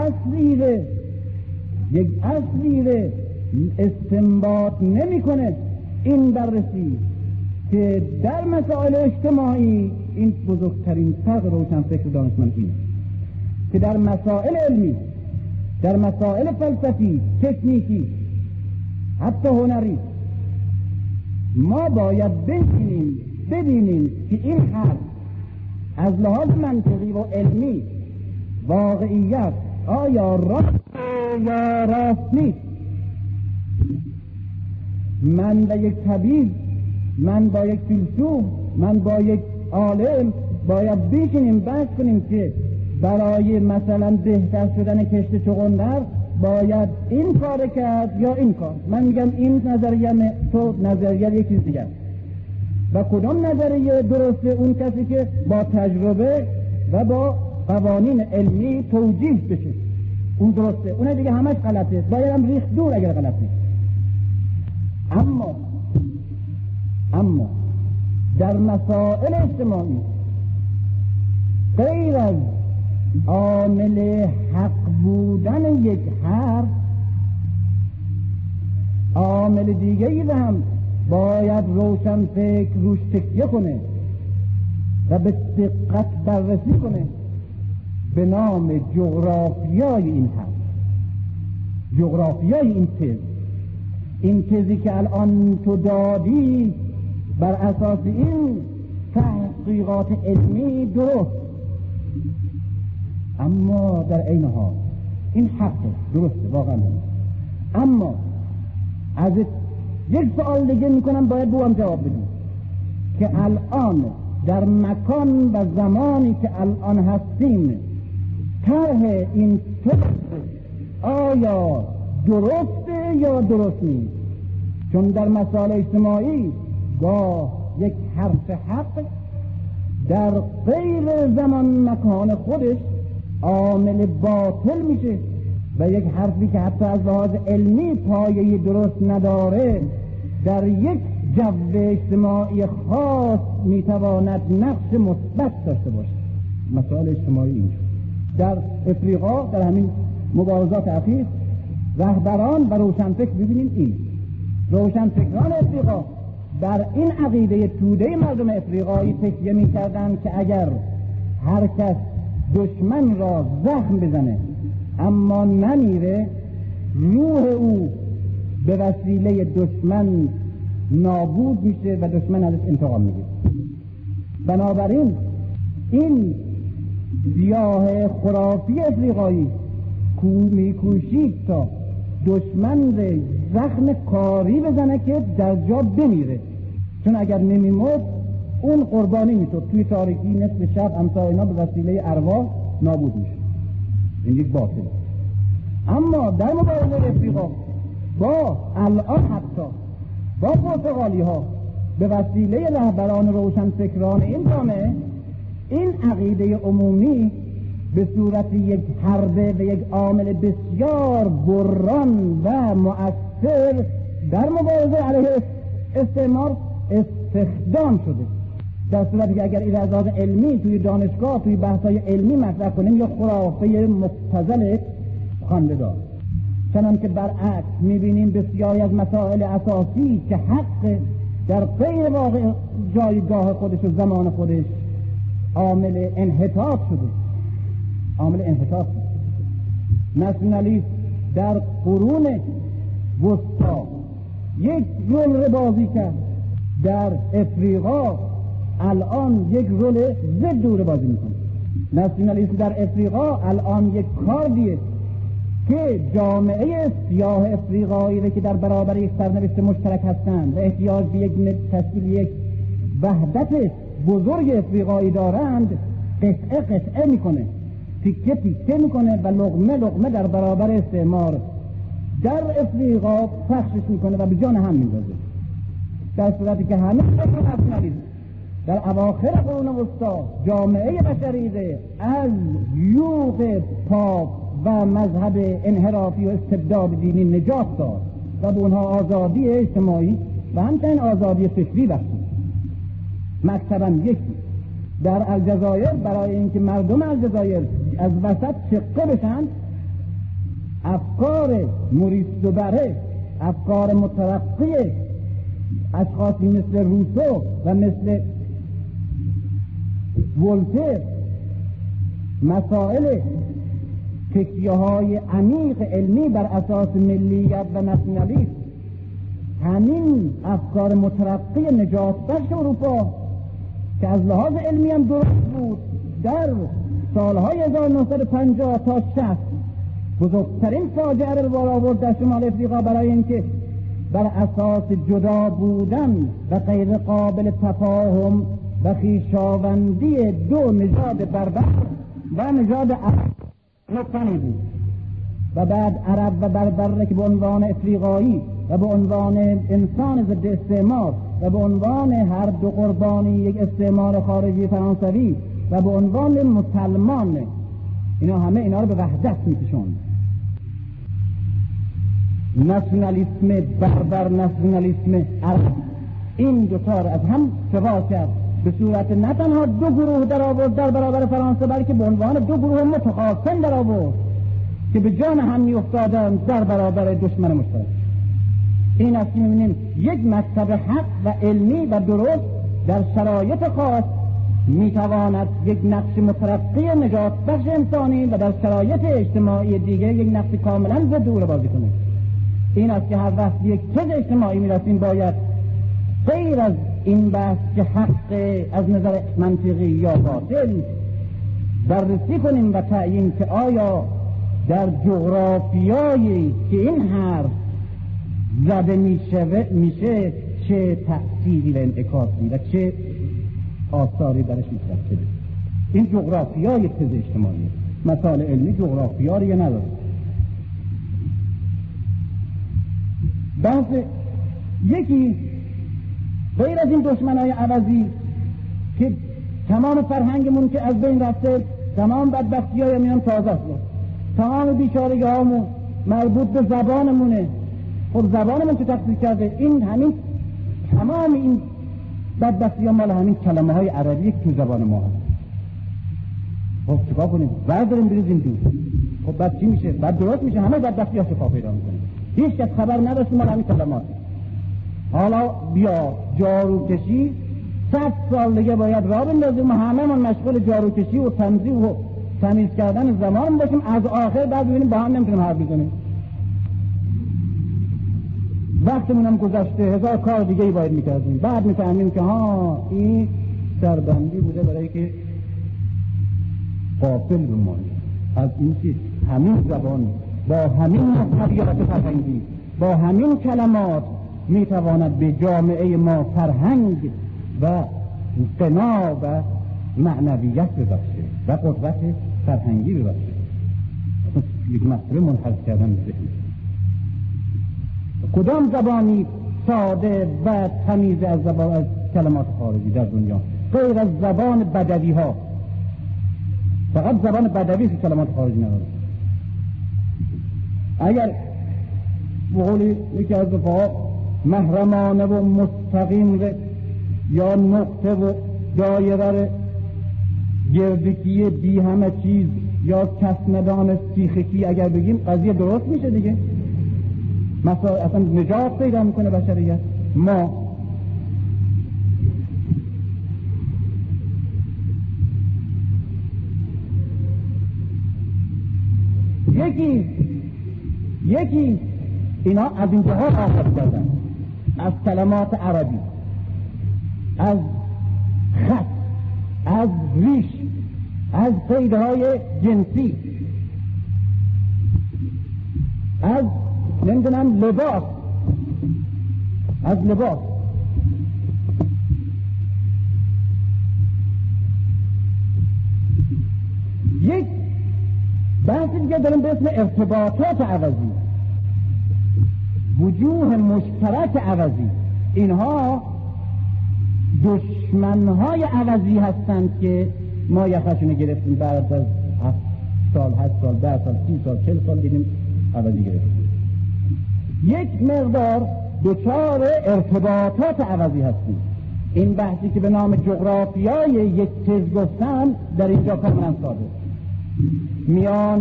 اصلی استنباط نمی کنه این بررسی که در مسائل اجتماعی این بزرگترین فرق روشنفکر و دانشمند اینه که در مسائل علمی، در مسائل فلسفی، تکنیکی، حتی هنری، ما باید ببینیم که این حرف از لحاظ منطقی و علمی واقعیت آیا راست یا راست نیست. من با یک طبیب، من با یک فیلسوف، من با یک عالم باید بشینیم بحث کنیم که برای مثلا بهتر شدن کشت چغندر باید این کار کرد یا این کار. من میگم این نظریه، تو نظریه یک چیز دیگر. و کدام نظریه درسته؟ اون کسی که با تجربه و با قوانین علمی توجیه بشه، اون درسته. اون دیگه همش غلطه، باید هم ریخت دور اگر غلطه. اما در مسائل اجتماعی غیر از عامل حق بودن یک حرف، عامل دیگری رو هم باید روشن فکر روش تکیه کنه و به دقت بررسی کنه به نام جغرافیای این حرف، جغرافیای این تز. این تزی که الان تو دادی بر اساس این تحقیقات علمی درست، اما در عین حال این حقه، درسته واقعا. اما از یک سوال دیگه میکنم باید بوام جواب بدیم که الان در مکان و زمانی که الان هستیم طرح این تز آیا درسته یا درست نیست؟ چون در مسائل اجتماعی گاه یک حرف حق در غیر زمان مکان خودش عامل باطل میشه و یک حرفی که حتی از لحاظ علمی پایه درست نداره در یک جو اجتماعی خاص میتواند نقش مثبت داشته باشه. مسائل اجتماعی اینجا در افریقا در همین مبارزات اخیر رهبران و روشنفکر ببینیم این روشنفکران افریقا در این عقیده توده مردم افریقایی تکیه می‌کردند که اگر هر کس دشمن را زخم بزنه اما نمیره، روح او به وسیله دشمن نابود میشه و دشمن ازش انتقام میگیره. بنابراین این سیاه خرافی افریقایی میکوشید تا دشمن به زخم کاری بزنه که در جا بمیره، چون اگر نمیمرد اون قربانی میشد. توی تاریکی نصف شب امثال اینا به وسیله ارواح نابود میشه. این یک باطل. اما در مبارزه افریقا با الان حتی با پرتغالی ها به وسیله رهبران روشنفکران این جامعه این عقیده عمومی به صورت یک حربه و یک عامل بسیار بران و مؤثر در مبارزه علیه استعمار استخدام شده. در صورتی که اگر این از لحاظ علمی توی دانشگاه توی بحث‌های علمی مطرح کنیم یا خرافه مبتذل خوانده‌دار، چنان که برعکس می‌بینیم بسیاری از مسائل اساسی که حق در غیر واقع جایگاه خودش و زمان خودش عامل انحطاط شده. ناسیونالیسم در قرون وسطا یک رول بازی کرد، در افریقا الان یک رول ضد او بازی میکنه. ناسیونالیسم در افریقا الان یک کاردیه که جامعه سیاه افریقایی که در برابر یک سرنوشت مشترک هستند و احتیاج به یک تشکیل یک وحدت بزرگ افریقایی دارند قطعه میکنه، تیکه میکنه و لقمه در برابر استعمار در افریقا پخشش میکنه و به جان هم میندازه. در صورتی که همه ناسیونالیسم در اواخر قرون وسطا جامعه بشریه از یوغ پاپ و مذهب انحرافی و استبداد دینی نجات داد و به اونها آزادی اجتماعی و همچنین آزادی فکری بخشید. مکتباً یکی در الجزایر برای اینکه مردم الجزایر از وسط شقه بشن، افکار موریس دوباره، افکار مترقی اشخاصی مثل روسو و مثل ولتر مسائل تکیه‌های عمیق علمی بر اساس ملیت و ناسیونالیسم، همین افکار مترقی نجات بخش اروپا که از لحاظ علمی هم درست بود، در سالهای 1950 تا 60 بزرگترین فاجعه رو بار آورد در شمال افریقا، برای اینکه بر اساس جدا بودن و غیر قابل تفاهم و خویشاوندی دو نژاد بربر و نژاد عرب نطفه‌ای بود و بعد عرب و بربر که به عنوان افریقایی و به عنوان انسان ضد استعمار و به عنوان هر دو قربانی یک استعمار خارجی فرانسوی و به عنوان مسلمان، اینا رو به وحدت میکشوند. ناسیونالیسم بربر، ناسیونالیسم عرب، این دوتا رو از هم سوا کرد، به صورت نه تنها دو گروه در آورد در برابر فرانسه، بلکه به عنوان دو گروه متخاصم در آورد که به جان هم میافتادند در برابر دشمن مشترک. این است که می‌بینیم یک مکتب حق و علمی و درست در شرایط خاص میتواند یک نقش مترقی نجات بخش انسانی و در شرایط اجتماعی دیگه یک نقش کاملا ضد او را بازی کنه. این است که هر وقت یک تز اجتماعی میرسیم باید غیر از این بحث که حق از نظر منطقی یا باطل بررسی کنیم و تعیین که آیا در جغرافیایی که این حرف زده میشه چه تأثیری و انعکاسی و چه آثاری درش میترسه. این جغرافیای تز اجتماعی، مسائل علمی جغرافیایی نداره. بحث یکی غیر از این دشمنای عوضی که تمام فرهنگمون که از بین رفته، تمام بدبختی‌های میان تازه است، تمام بیچارگی‌هامون مربوط به زبانمونه. خب زبانمون چه تقصیر کرده؟ این همین تمام این بدبختی‌ها مال همین کلمه‌های عربی که تو زبان ما هست. خب چیکار کنیم؟ برداریم بریزیم دور. خب بعد چی میشه؟ بعد درست میشه، همه بدبختی‌ها شفا پیدا می‌کنه. هیچ کس خبر نداشت مال همین کلمات. حالا بیا جاروکشی 100 سال دیگه باید راه بندازیم و هممون مشغول جاروکشی و تنظیف و تمیز کردن زمان باشیم، از آخر بعد ببینیم با هم نمیتونیم حرف بزنیم. وقتمون هم گذشته، 1000 کار دیگه ای باید میکردیم. بعد میفهمیم که ها این سربندی بوده برای که غافل بمانیم از این چیز. همین زبان با همین محتویات فرهنگی با همین کلمات میتواند به جامعه ما فرهنگ و غنا و معنویت ببخشه و قدرت فرهنگی ببخشه. یک مسئله منحرف کردن ذهن. کدام زبانی ساده و تمیز از زبان از کلمات خارجی در دنیا غیر از زبان بدوی ها؟ فقط زبان بدوی که کلمات خارجی نداره. اگر بقولی یکی از دفعه محرمانه و مستقیم یا نقطه و دایره گردکی بی همه چیز یا کسندان سیخکی اگر بگیم قضیه درست میشه دیگه. مثلا اصلا نجات پیدا میکنه بشریت. ما یکی اینا از این جهات آغاز کردن، از کلمات عربی، از خط، از ریش، از قیدهای جنسی، از نمیدونم لباس، از لباس. یک بحث دیگه داریم به اسم ارتباطات عوضی، وجوه مشترک عوضی. اینها دشمنهای عوضی هستند که ما یخشونه گرفتیم بعد از 7 سال 8 سال 10 سال 30 سال 40 سال دیدیم عوضی گرفتیم. یک مقدار دچار ارتباطات عوضی هستیم. این بحثی که به نام جغرافیای یک تز گفتن در اینجا کاملا ساده. میان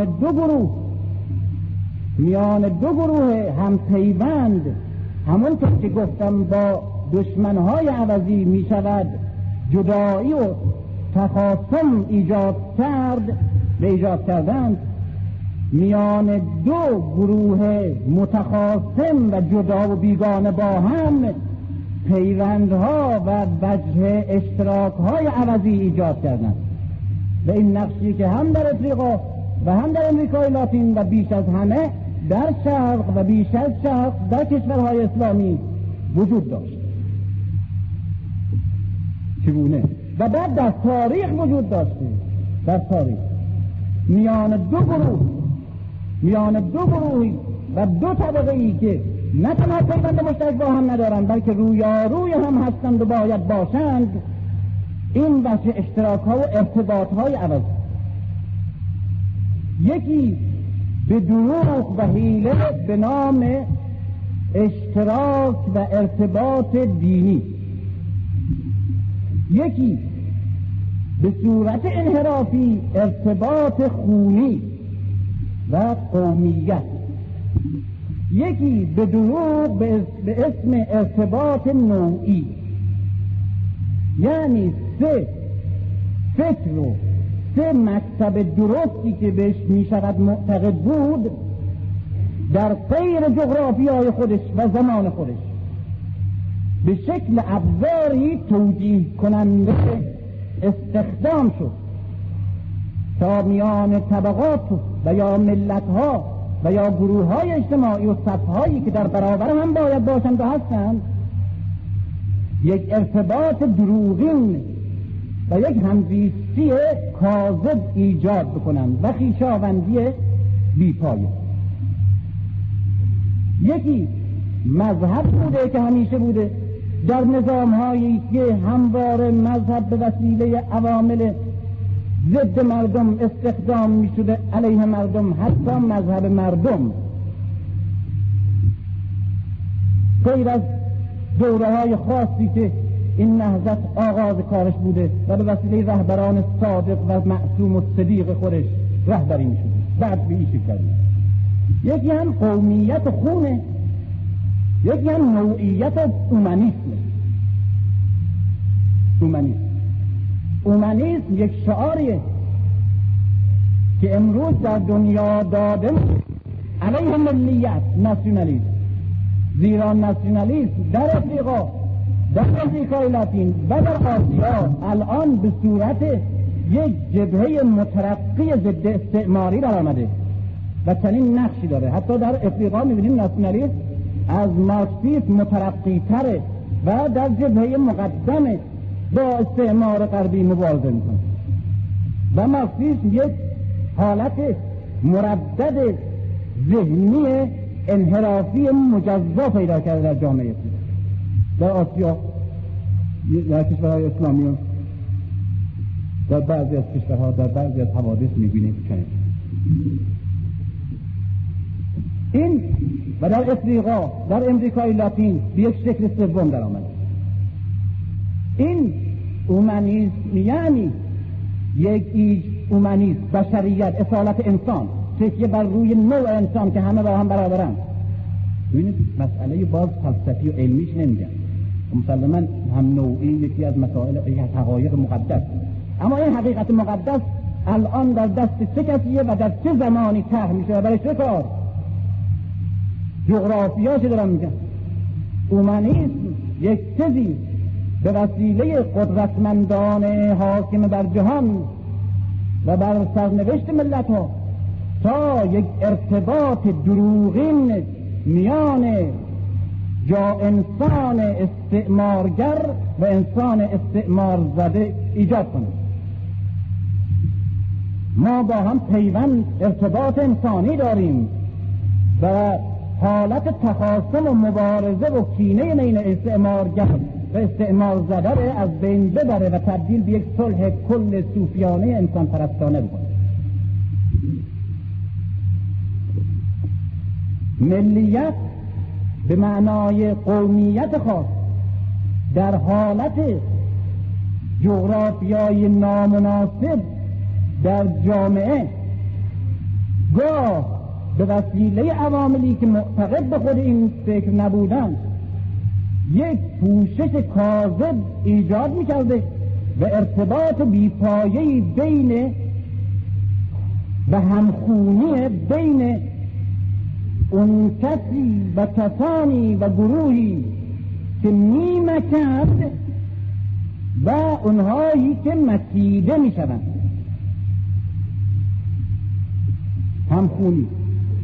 دو گروه هم پیوند، همونطور که گفتم با دشمنهای عوضی می شود جدایی و تخاصم ایجاد کردند میان دو گروه متخاصم و جدا و بیگانه با هم پیوندها و وجه اشتراکهای عوضی ایجاد کردند و این نقشی که هم در افریقا و هم در امریکای لاتین و بیش از همه در شرق و بیش از شرق در کشورهای اسلامی وجود داشت. چگونه؟ و بعد در تاریخ وجود داشته. در تاریخ میان دو گروهی و دو طبقه ای که نه تنها پیوند مشترک با هم ندارند بلکه رویاروی هم هستند و باید باشند، این وجه اشتراک ها و ارتباط های عوض، یکی به دروغ و حیله به نام اشتراک و ارتباط دینی، یکی به صورت انحرافی ارتباط خونی و قومیت، یکی به دروغ به اسم ارتباط نوعی. یعنی سه فکر و سه مکتب درستی که بهش می شود معتقد بود در غیر جغرافیای خودش و زمان خودش به شکل ابزاری توجیه کننده استخدام شد تا میان طبقات و یا ملت‌ها و یا گروه‌های اجتماعی و صف‌هایی که در برابر هم باید باشند و هستند یک ارتباط دروغین و یک همزیستی کاذب ایجاد بکنند و خویشاوندی بی‌پایه. یکی مذهب بوده که همیشه بوده در نظام‌هایی که همواره مذهب به وسیله عوامل ضد مردم استخدام می‌شده علیه مردم، حتی مذهب مردم غیر از دوره‌های خاصی که این نهضت آغاز کارش بوده و به وسیله رهبران صادق و معصوم و صدیق خودش رهبری می‌شده، بعد به این شکل کرده. یکی هم قومیت خونه، یکی هم نوعیت اومانیسم. اومانیسم یک شعاریه که امروز در دنیا داده علیه ملیت، ناسیونالیسم. زیرا ناسیونالیسم در افریقا، در امریکای لاتین و در آسیا الان به صورت یک جبهه مترقی ضد استعماری برآمده و چنین نقشی داره. حتی در افریقا می‌بینیم ناسیونالیسم از مارکسیسم مترقی تره و در جبهه مقدمه با استعمار غربی مبارزه میکنه و مارکسیسم یک حالت مردد ذهنی انحرافی مجزا پیدا کرده در جامعه در آسیا، در کشورهای اسلامی، در بعضی از کشورها، در بعضی از حوادث میبینیم چنین. این و در افریقا، در امریکای لاتین به یک شکل سوم در آمده. این اومانیسم یعنی یک اومانیسم، بشریت، اصالت انسان، تکیه بر روی نوع انسان که همه با هم برابرند. ببینید مسئله باز فلسفی و علمیش نمیگن، مسلماً هم نوعی یکی از مسائل حقایق مقدس، اما این حقیقت مقدس الان در دست چه کسیه و در چه زمانی طرح میشه و برای چه کار؟ جغرافیا چه دارم میگن؟ اومانیسم یک چیزی به وسیله قدرتمندان حاکم بر جهان و بر سرنوشت ملت ها تا یک ارتباط دروغین میان انسان استعمارگر و انسان استعمار زده ایجاد کنه. ما با هم پیوند ارتباط انسانی داریم و حالت تخاصم و مبارزه و کینه بین استعمارگر و استعمار زده از بین ببره و تبدیل به یک صلح کل صوفیانه انسان پرستانه بکنه. ملیت به معنای قومیت خاص در حالت جغرافیای نامناسب در جامعه گاه به وسیله عواملی که معتقد به خود این فکر نبودن یک پوشش کاذب ایجاد می‌کرده و ارتباط بیپایه‌ای بین و همخونی بین اون کسی و کسانی و گروهی که میمکد و اونهایی که مکیده میشوند. همخونی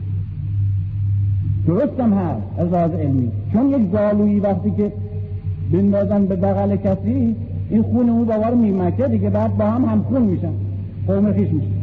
درستم هست از لحاظ علمی، چون یک زالویی وقتی که بندازن به بغل کسی این خون اون باور میمکه دیگه، بعد با هم همخون میشن، قوم خیش میشن.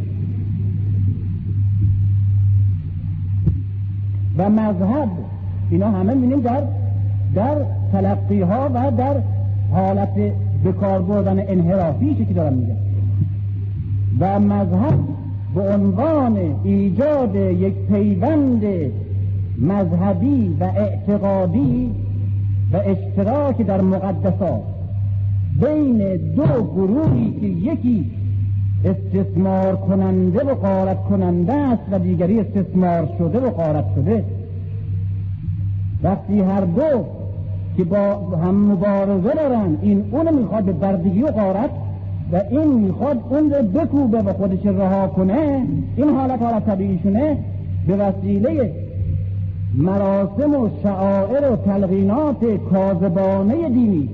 و مذهب اینا همه میبینیم در تلقی ها و در حالت بکار بردن انحرافی که دارم میگم. و مذهب به عنوان ایجاد یک پیوند مذهبی و اعتقادی و اشتراک در مقدسات بین دو گروهی که یکی استثمار کننده و غارت کننده است و دیگری استثمار شده و غارت شده، وقتی هر دو که با هم مبارزه دارن، این اون میخواد به بردگی و غارت و این میخواد اون رو بکوبه و خودش رها کنه، این حالت طبیعیشونه، به وسیله مراسم و شعائر و تلقینات کاذبانه دینی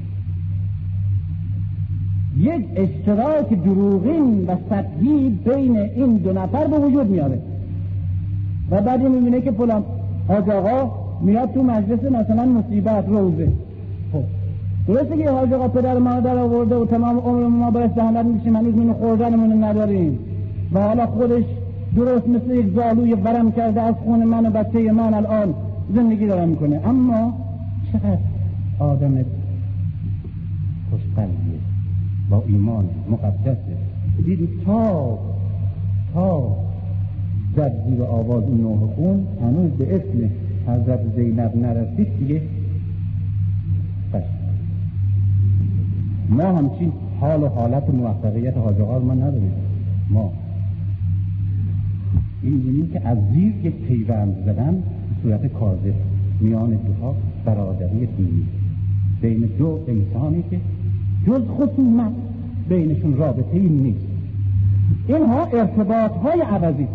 یک اشتراک دروغین و سطحی بین این دو نفر به وجود میاره. و بعد میبینه که فلان حاج آقا میاد تو مجلس مثلا مصیبت روزه، خب درسته که حاج آقا پدر ما در آورده و تمام عمر ما باید زحمت میکشیم، هنوز منو خوردنمون نداریم و حالا خودش درست مثل یک زالوی ورم کرده از خون من و بچه من الان زندگی دارم میکنه. اما چقدر آدم خوشقلبیه، با ایمان مقدسه. دیدی تا زد زیر آواز اون نوح خون هنوز به اسم حضرت زینب نرسید دیگه. ما همچین حال و حالت موفقیت حاج آقا رو ما نداریم. ما این می‌بینیم که از زیر یک پیوند زدن به صورت کاذب میان دوها برادری دینی بین دو انسانی که جز خصومت بینشون رابطه ای نیست. اینها ارتباط های عوضی.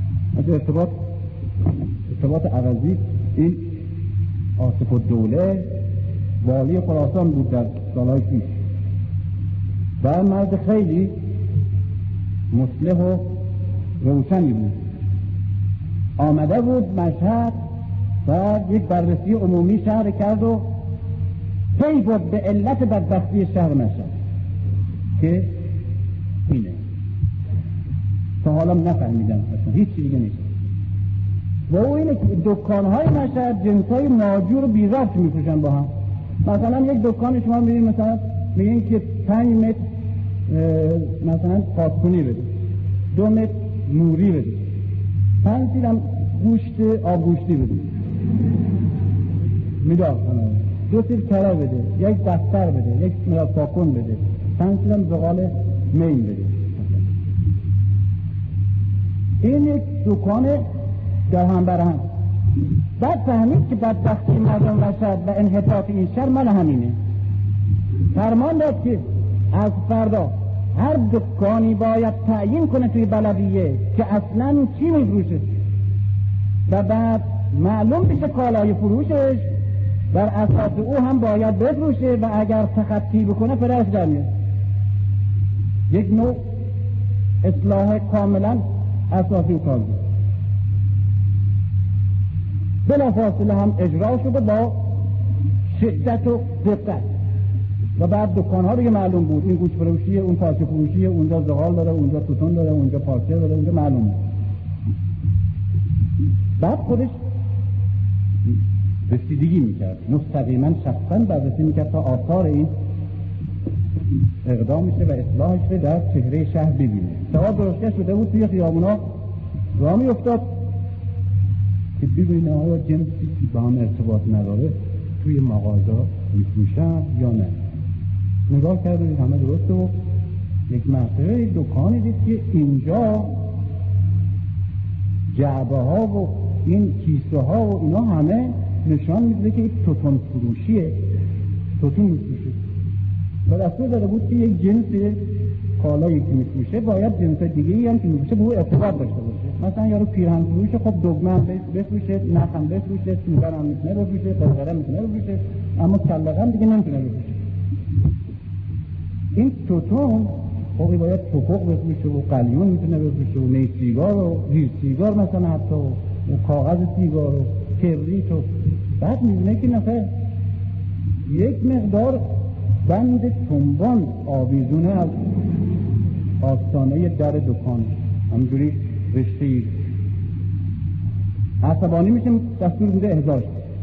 ارتباط عوضی، این آصف الدوله والی خراسان بود در سالهای پیش و مرد خیلی مصلح و روشنی بود. آمده بود مشهد و یک بررسی عمومی شهر کرد و پی بود به علت بدبختی شهر مشهد که اینه. تا حالا نفهمیدم اصلا هیچ چیزی دیگه نیست. و او اینه که دکانهای مشهد جنسای ناجور و بی‌ربط می‌فروشن با هم. مثلا یک دکان شما میرین مثلا میگین که 5 متر مثلا پاسپونی بده، 2 متر نوری بده، 5 کیلو گوشت آبگوشتی بده، میداد 2 کیلو کره بده، یک دفتر بده، یک ملاک پاکن بده، 5 کیلو زغال مین بده. این یک دکان در هم برهم. بعد فهمید که بدبختی مردم مشهد و انحطاط این شهر مال همینه. فرمان داد که از فردا هر دکانی باید تعیین کنه توی بلدیه که اصلا چی میفروشه و بعد معلوم بشه کالای فروشش، بر اساس او هم باید بفروشه و اگر تخطی بکنه پدرش در میاد. یک نوع اصلاح کاملا اساسی و کامل بلا فاصله هم اجرا شده با شدت و دقت. و بعد دکان‌ها دیگه معلوم بود این گوشت فروشیه، اون پارچه فروشیه، اونجا زغال داره، اونجا توتون داره، اونجا پارچه داره، اونجا معلوم بود. بعد خودش رسیدگی میکرد، مستقیما شخصا بررسی میکرد تا آثار این اقدامش و اصلاحش رو در چهره شهر ببینه. تا درشکه شده بود توی خیابونا راه میافتاد که ببینه آیا جنسی که با هم ارتباط نداره توی مغازه میفروشن یا نه. نگاه کرد و همه درسته و یک منطقه دکانی دید که اینجا جعبه ها و این کیسه ها و اینا همه نشان میده که یک توتون فروشیه، توتون میفروشه. و دستور داده بود که یک جنس کالایی که می‌فروشه باید جنس دیگه‌ای هم که می‌فروشه به او ارتباط داشته باشه. مثلا یارو پیرهن فروشه، خب دگمه هم بفروشه، نخ هم بفروشه، سوگر هم میتونه بفروشه، قرقره میتونه بفروشه، اما کلغه هم دیگه نمیتونه بفروشه. این توتون خب باید توپق بفروشه و قلیون میتونه بفروشه و نی سیگار و ریز سیگار مثلا حتی و کاغذ سیگار و کبریت و بعد میبینه که مثلا یک مقدار بند تنبان آویزونه از آستانه در دکان همجوری رشته‌ای عصبانی میشه، دستور میده احضار.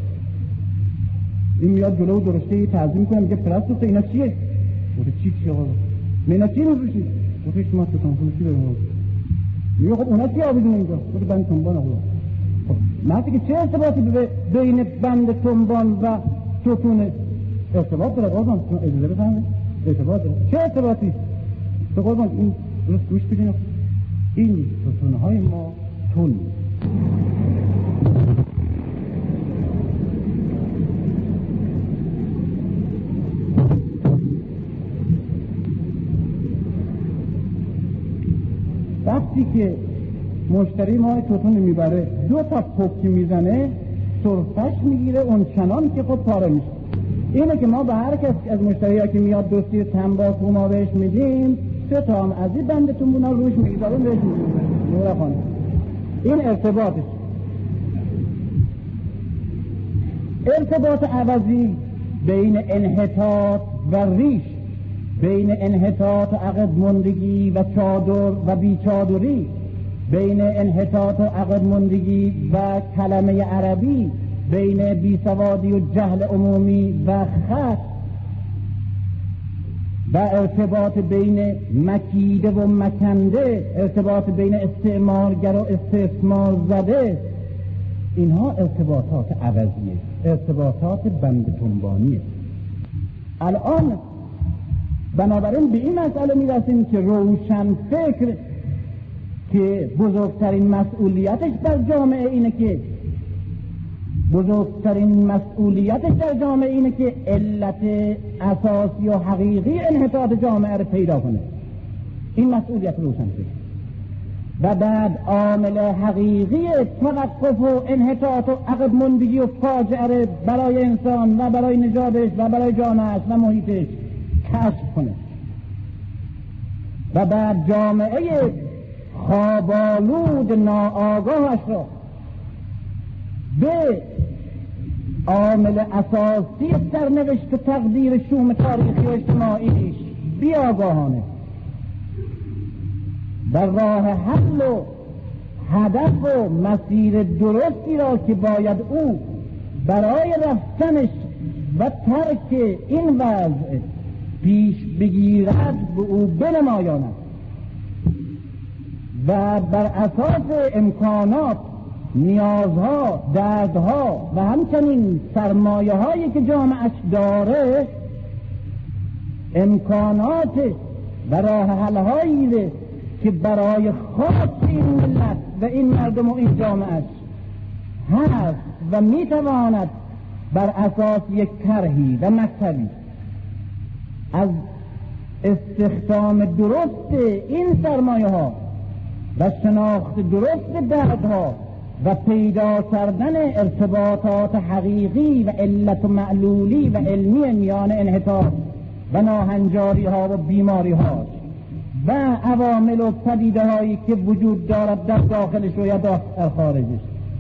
این میاد جلو و درشته تعظیم کنه، میگه پرستوس اینا چیه؟ بوده چی آقا؟ اینا چی میفروشی؟ بوده شما توتون فروشی بریم. میگه خب اونا چی آویزونه اینجا؟ بوده بند تنبان آقا. خب معنی که چه ارتباطی بین بند تنبان و توتون ارتباط داره قربان؟ اجازه بفهمه؟ ارتباط داره. چه ارتباطی؟ تو قربان این درست گوش بدین. این توتونهای ما تون وقتی که مشتری ما توتون میبره دو تا پوکی میزنه سرفش میگیره اون چنان که خود پاره میشه. اینه که ما به هر کس از مشتری‌ها که میاد دوستی تنباکو ما بهش میدیم سه تا هم از این بندتون بونا روش میگذاریم بهش میگذاریم. این ارتباطش ارتباط عوضی بین انحطاط و ریش، بین انحطاط و عقد مندگی و چادر و بیچادری، بین انحطاط و عقد مندگی و کلمه عربی، بین بیسوادی و جهل عمومی و خط، و ارتباط بین مکیده و مکنده، ارتباط بین استعمارگر و استثمار زده. اینها ارتباطات عوضیه، ارتباطات بند تنبانیه. الان بنابراین به این مسئله میرسیم که روشن فکر که بزرگترین مسئولیتش در جامعه اینه که علت اساسی و حقیقی انحطاط جامعه رو پیدا کنه. این مسئولیت روشن فکر. و بعد عامل حقیقی توقف و انحطاط و عقب ماندگی و فاجعه برای انسان و برای نژادش و برای جامعهش و محیطش کشف کنه. و بعد جامعه خوابالود ناآگاهش را به عامل اساسی سرنوشت و تقدیر شوم تاریخی و اجتماعیش بیاگاهانه در راه حل و هدف و مسیر درستی را که باید او برای رفتنش و ترک این وضع پیش بگیرد به او بنمایاند و بر اساس امکانات، نیازها، دردها و همچنین سرمایه هایی که جامعهش داره امکانات و راه حل هایی که برای خاص این ملت و این مردم و این جامعهش هست و میتواند بر اساس یک طرحی و مکتبی از استخدام درست این سرمایه ها و شناخت درست دردها و پیدا کردن ارتباطات حقیقی و علت و معلولی و علمی میان انحطاط و ناهنجاری ها و بیماری ها و عوامل و پدیده هایی که وجود دارد در داخلش و یا در خارجش،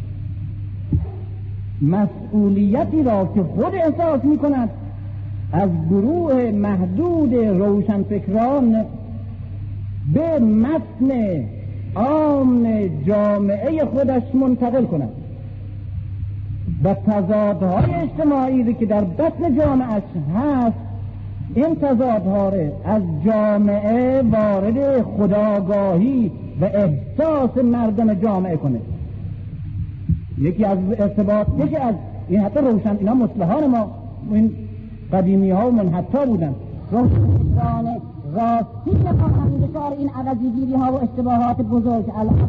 مسئولیتی را که خود احساس می کند از گروه محدود روشنفکران به متن عام جامعه خودش منتقل کند و تضادهای اجتماعی که در بطن جامعهش هست این تضادها از جامعه وارد خودآگاهی و احساس مردم جامعه کنه. یکی از این حتی روشن اینا مصلحان ما این قدیمی ها و منحطا بودن، روشنفکران راستی که خواهندگار این عوضیگیری ها و اشتباهات بزرگ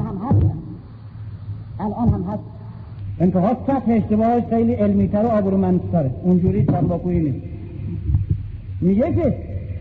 الان هم هست. انتها سطح اشتباهش خیلی علمی تر و آبرومندتره، اونجوری تنباکویی نیست. میگه که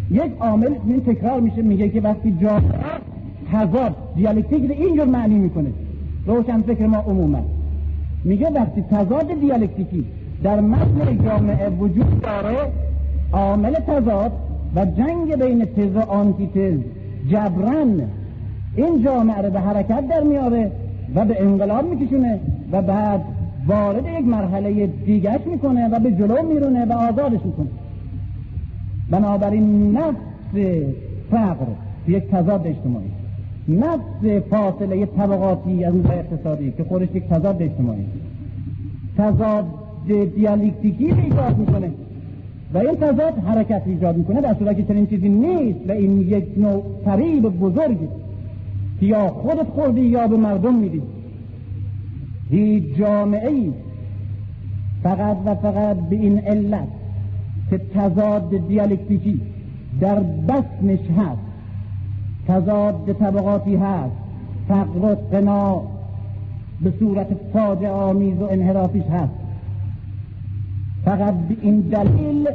یک عامل این تکرار میشه، میگه که وقتی جامعه تضاد دیالکتیک اینجور معنی میکنه روشن فکر ما عموما، میگه وقتی تضاد دیالکتیکی در متن جامعه وجود داره، عامل تضاد و جنگ بین تز و آنتی تز جبران این جامعه رو به حرکت در میاره و به انقلاب میکشونه و بعد وارد یک مرحله دیگرش میکنه و به جلو میرونه و آزادش میکنه. بنابراین نفس فقر یک تضاد اجتماعی، نفس فاصله طبقاتی از نظر اقتصادی که خودش یک تضاد اجتماعی، تضاد دیالکتیکی ایجاد میکنه و این تضاد حرکت ایجاد میکنه، در صورتی که چنین چیزی نیست و این یک نوع فریب بزرگی که یا خودت خوردی یا به مردم میدی. هیچ جامعه‌ای فقط و فقط به این علت که تضاد دیالکتیکی در بطنش هست، تضاد طبقاتی هست، فقر و غنا به صورت فاجعه آمیز و انحرافیش هست، فقط به این دلیل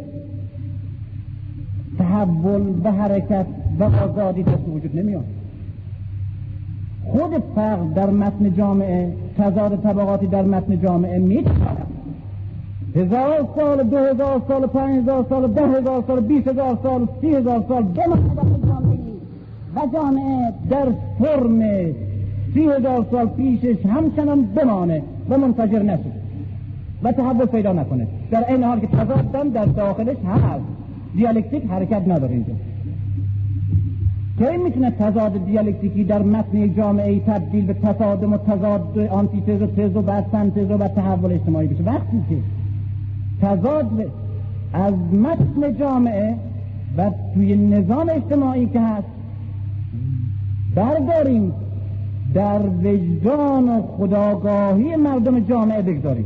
تحول و حرکت و آزادی در وجود نمیاد. خود فقر در متن جامعه، تضاد طبقاتی در متن جامعه میتواند 1000 سال، 2000 سال، 5000 سال، 10,000 سال، 20,000 سال، 30,000 سال بماند در جامعه و جامعه در فرم 30,000 سال پیشش همچنان بمانه و منفجر نشه و تحول پیدا نکنه، در این حال که تضادم در داخلش هست. دیالکتیک حرکت نداره اینجا. که این میتونه تضاد دیالکتیکی در متن جامعه تبدیل به تصادم و تضاد آنتیتز و تز و بعد سنتز و بعد تحول اجتماعی بشه؟ وقتی که تضاد از متن جامعه و توی نظام اجتماعی که هست برداریم، در وجدان و خودآگاهی مردم جامعه بگذاریم.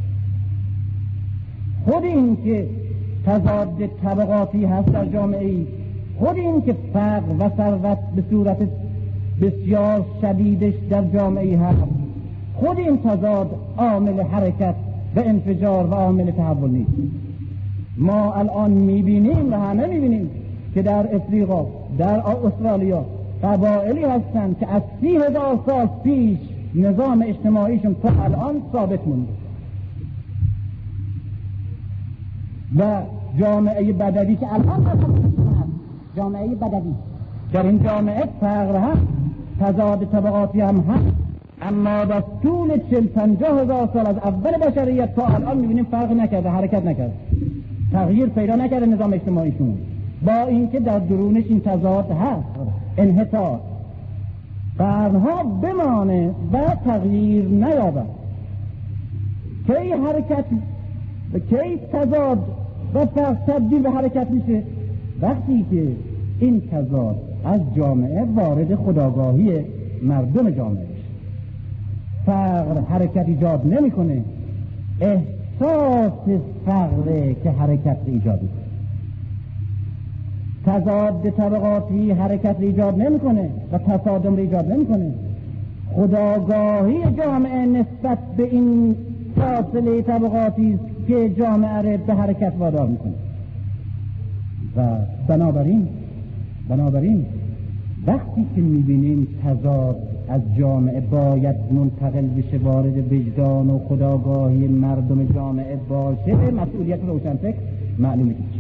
خود این که تضاد طبقاتی هست در جامعه، خود این که فقر و ثروت به صورت بسیار شدیدش در جامعه هست، خود این تضاد عامل حرکت و انفجار و عامل تحول نیست. ما الان میبینیم و همه میبینیم که در افریقا، در استرالیا قبایلی هستند که از 30,000 سال پیش نظام اجتماعیشون تا الان ثابت مونده و جامعه بدوی که الان هست، جامعه بدوی، در این جامعه فقر هست، تضاد طبقاتی هم هست، اما در طول 40-50,000 سال از اول بشریت تا الان میبینیم فرق نکرده، حرکت نکرده، تغییر پیدا نکرده نظام اجتماعیشون، با اینکه در درونش این تضاد هست، انحطاط قرنها بمانه و تغییر نیابد. کی حرکت و کی تضاد و تبدیل به حرکت میشه؟ وقتی که این تضاد از جامعه وارد خودآگاهی مردم جامعه بشه. فقر حرکت ایجاد نمیکنه، احساس فقره که حرکت ایجاد میکنه. تضاد طبقاتی حرکت ایجاد نمیکنه و تصادم ایجاد نمیکنه. خودآگاهی جامعه نسبت به این فاصله طبقاتی که جامعه را به حرکت وادار میکنه. و بنابراین وقتی که میبینیم تضاد از جامعه باید منتقل بشه وارد وجدان و خودآگاهی مردم جامعه باشه، مسئولیت روشنفکر معلومه که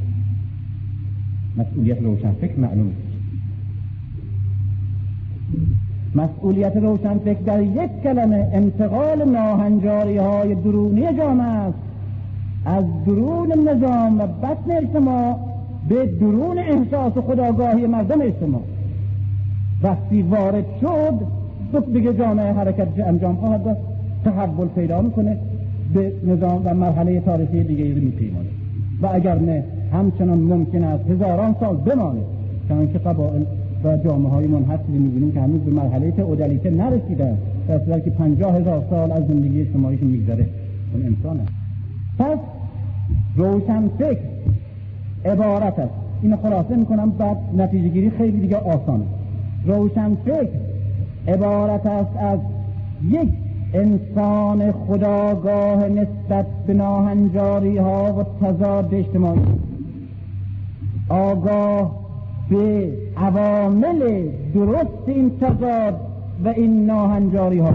مسئولیت روشنفکر در یک کلمه انتقال ناهنجاری های درونی جامعه است، از درون نظام و بطن اجتماع به درون احساس و خودآگاهی مردم اجتماع. وقتی وارد شد دیگه جامعه حرکت انجام خواهد داد، تحول پیدا میکنه، به نظام و مرحله تاریخی دیگه رو میپیمونه و اگر نه همچنان ممکن است هزاران سال بمانه، چون که قبایل و جامعه های منحصری میبینیم که هنوز به مرحله تئودالیته نرسیدن، در صورتی که 50,000 سال از زندگی اجتماعیشون میگذره اون انسانه. پس روشنفکر عبارت است، اینو خلاصه میکنم بعد نتیجه گیری خیلی دیگه آسانه. روشنفکر عبارت است از یک انسان خودآگاه نسبت به ناهنجاری ها و تضاد اجتماعی، آگاه به عوامل درست این تضاد و این ناهنجاری ها،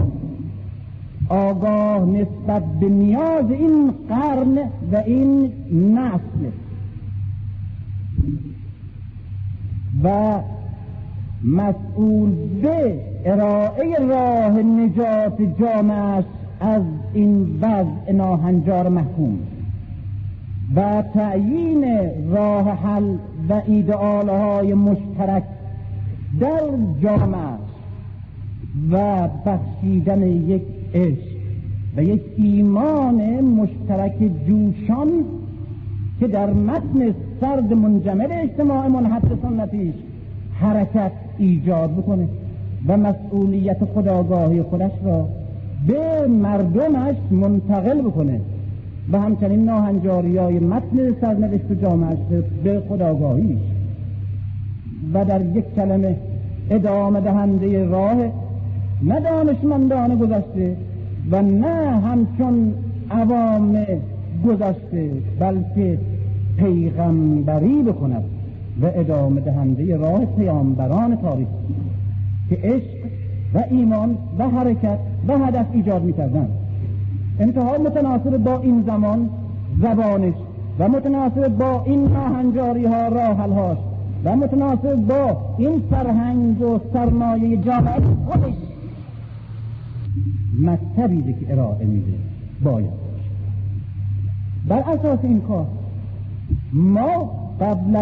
آگاه نسبت به نیاز این قرن و این نسل و مسئول به ارائه راه نجات جامعه از این وضع ناهنجار محکوم و تعیین راه حل و ایدئالهای مشترک در جامعه و بخشیدن یک عشق و یک ایمان مشترک جوشان که در متن سرد منجمد اجتماع منحط سنتیش حرکت ایجاد بکنه و مسئولیت خودآگاهی خودش را به مردمش منتقل بکنه و همچنین ناهنجاری‌های متن سرنوشت جامعهش به خودآگاهیش و در یک کلمه ادامه دهنده راه نه دانشمندان گذشته و نه همچون عوام گذشته، بلکه پیغمبری بکند و ادامه دهنده راه پیامبران تاریخ که عشق و ایمان و حرکت و هدف ایجاد می‌کردند. انتها متناسب با این زمان زبانش و متناسب با این ناهنجاری‌ها راحل‌هاش و متناسب با این فرهنگ و سرمایه جامعه خودش مکتبی که ارائه میده باید باشه. بر اساس این کار ما بعد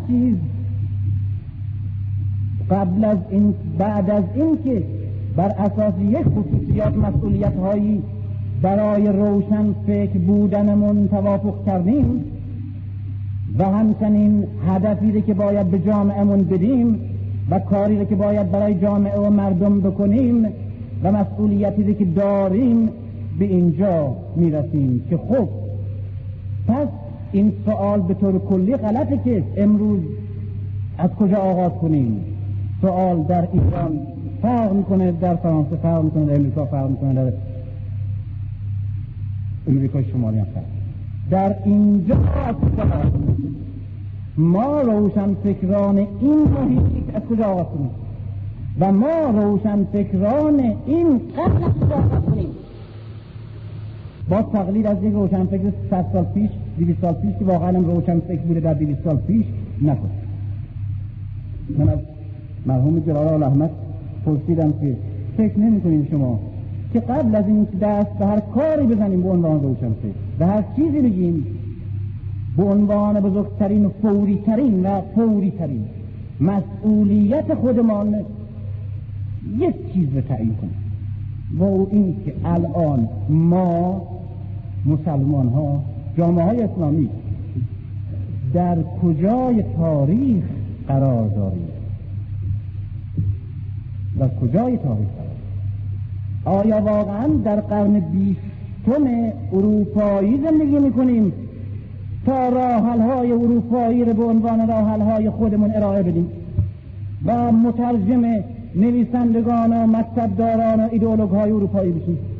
از این که بر اساس یک خصوصیات مسئولیت هایی برای روشن فکر بودنمون توافق کردیم و همچنین هدفی که باید به جامعهمون بدیم و کاری که باید برای جامعه و مردم بکنیم و مسئولیتی که داریم، به اینجا میرسیم که خب پس این سوال به طور کلی غلطه که امروز از کجا آغاز کنیم. سوال در ایران فرق میکنه، در فرانسه فرق میکنه، در امریکا فرق میکنه، در امریکای شمالی هم فرق. در اینجا ما روشن فکران این محیطی از کجا آغاز کنیم و ما روشن فکران این قرن از کجا آغاز کنیم. با تقلید از یک روشن فکر 100 سال پیش 200 سال پیش که واقعا هم روشن فکر بوده در 200 سال پیش نکن. من از مرحوم جلال احمد پرسیدم که فکر نمی کنید شما که قبل از این دست به هر کاری بزنیم به عنوان روشن فکر و هر چیزی بگیم به عنوان بزرگترین و فوریترین مسئولیت خودمان یک چیز رو تعیین کنیم و او این که الان ما مسلمان ها جامعه های اسلامی در کجای تاریخ قرار داریم؟ در کجای تاریخ قرار؟ آیا واقعا در قرن 20 اروپایی زندگی میکنیم تا راه‌حل‌های اروپایی رو به عنوان راه‌حل‌های خودمون ارائه بدیم و مترجم نویسندگان و مکتبداران و ایدئولوژهای اروپایی بشیم؟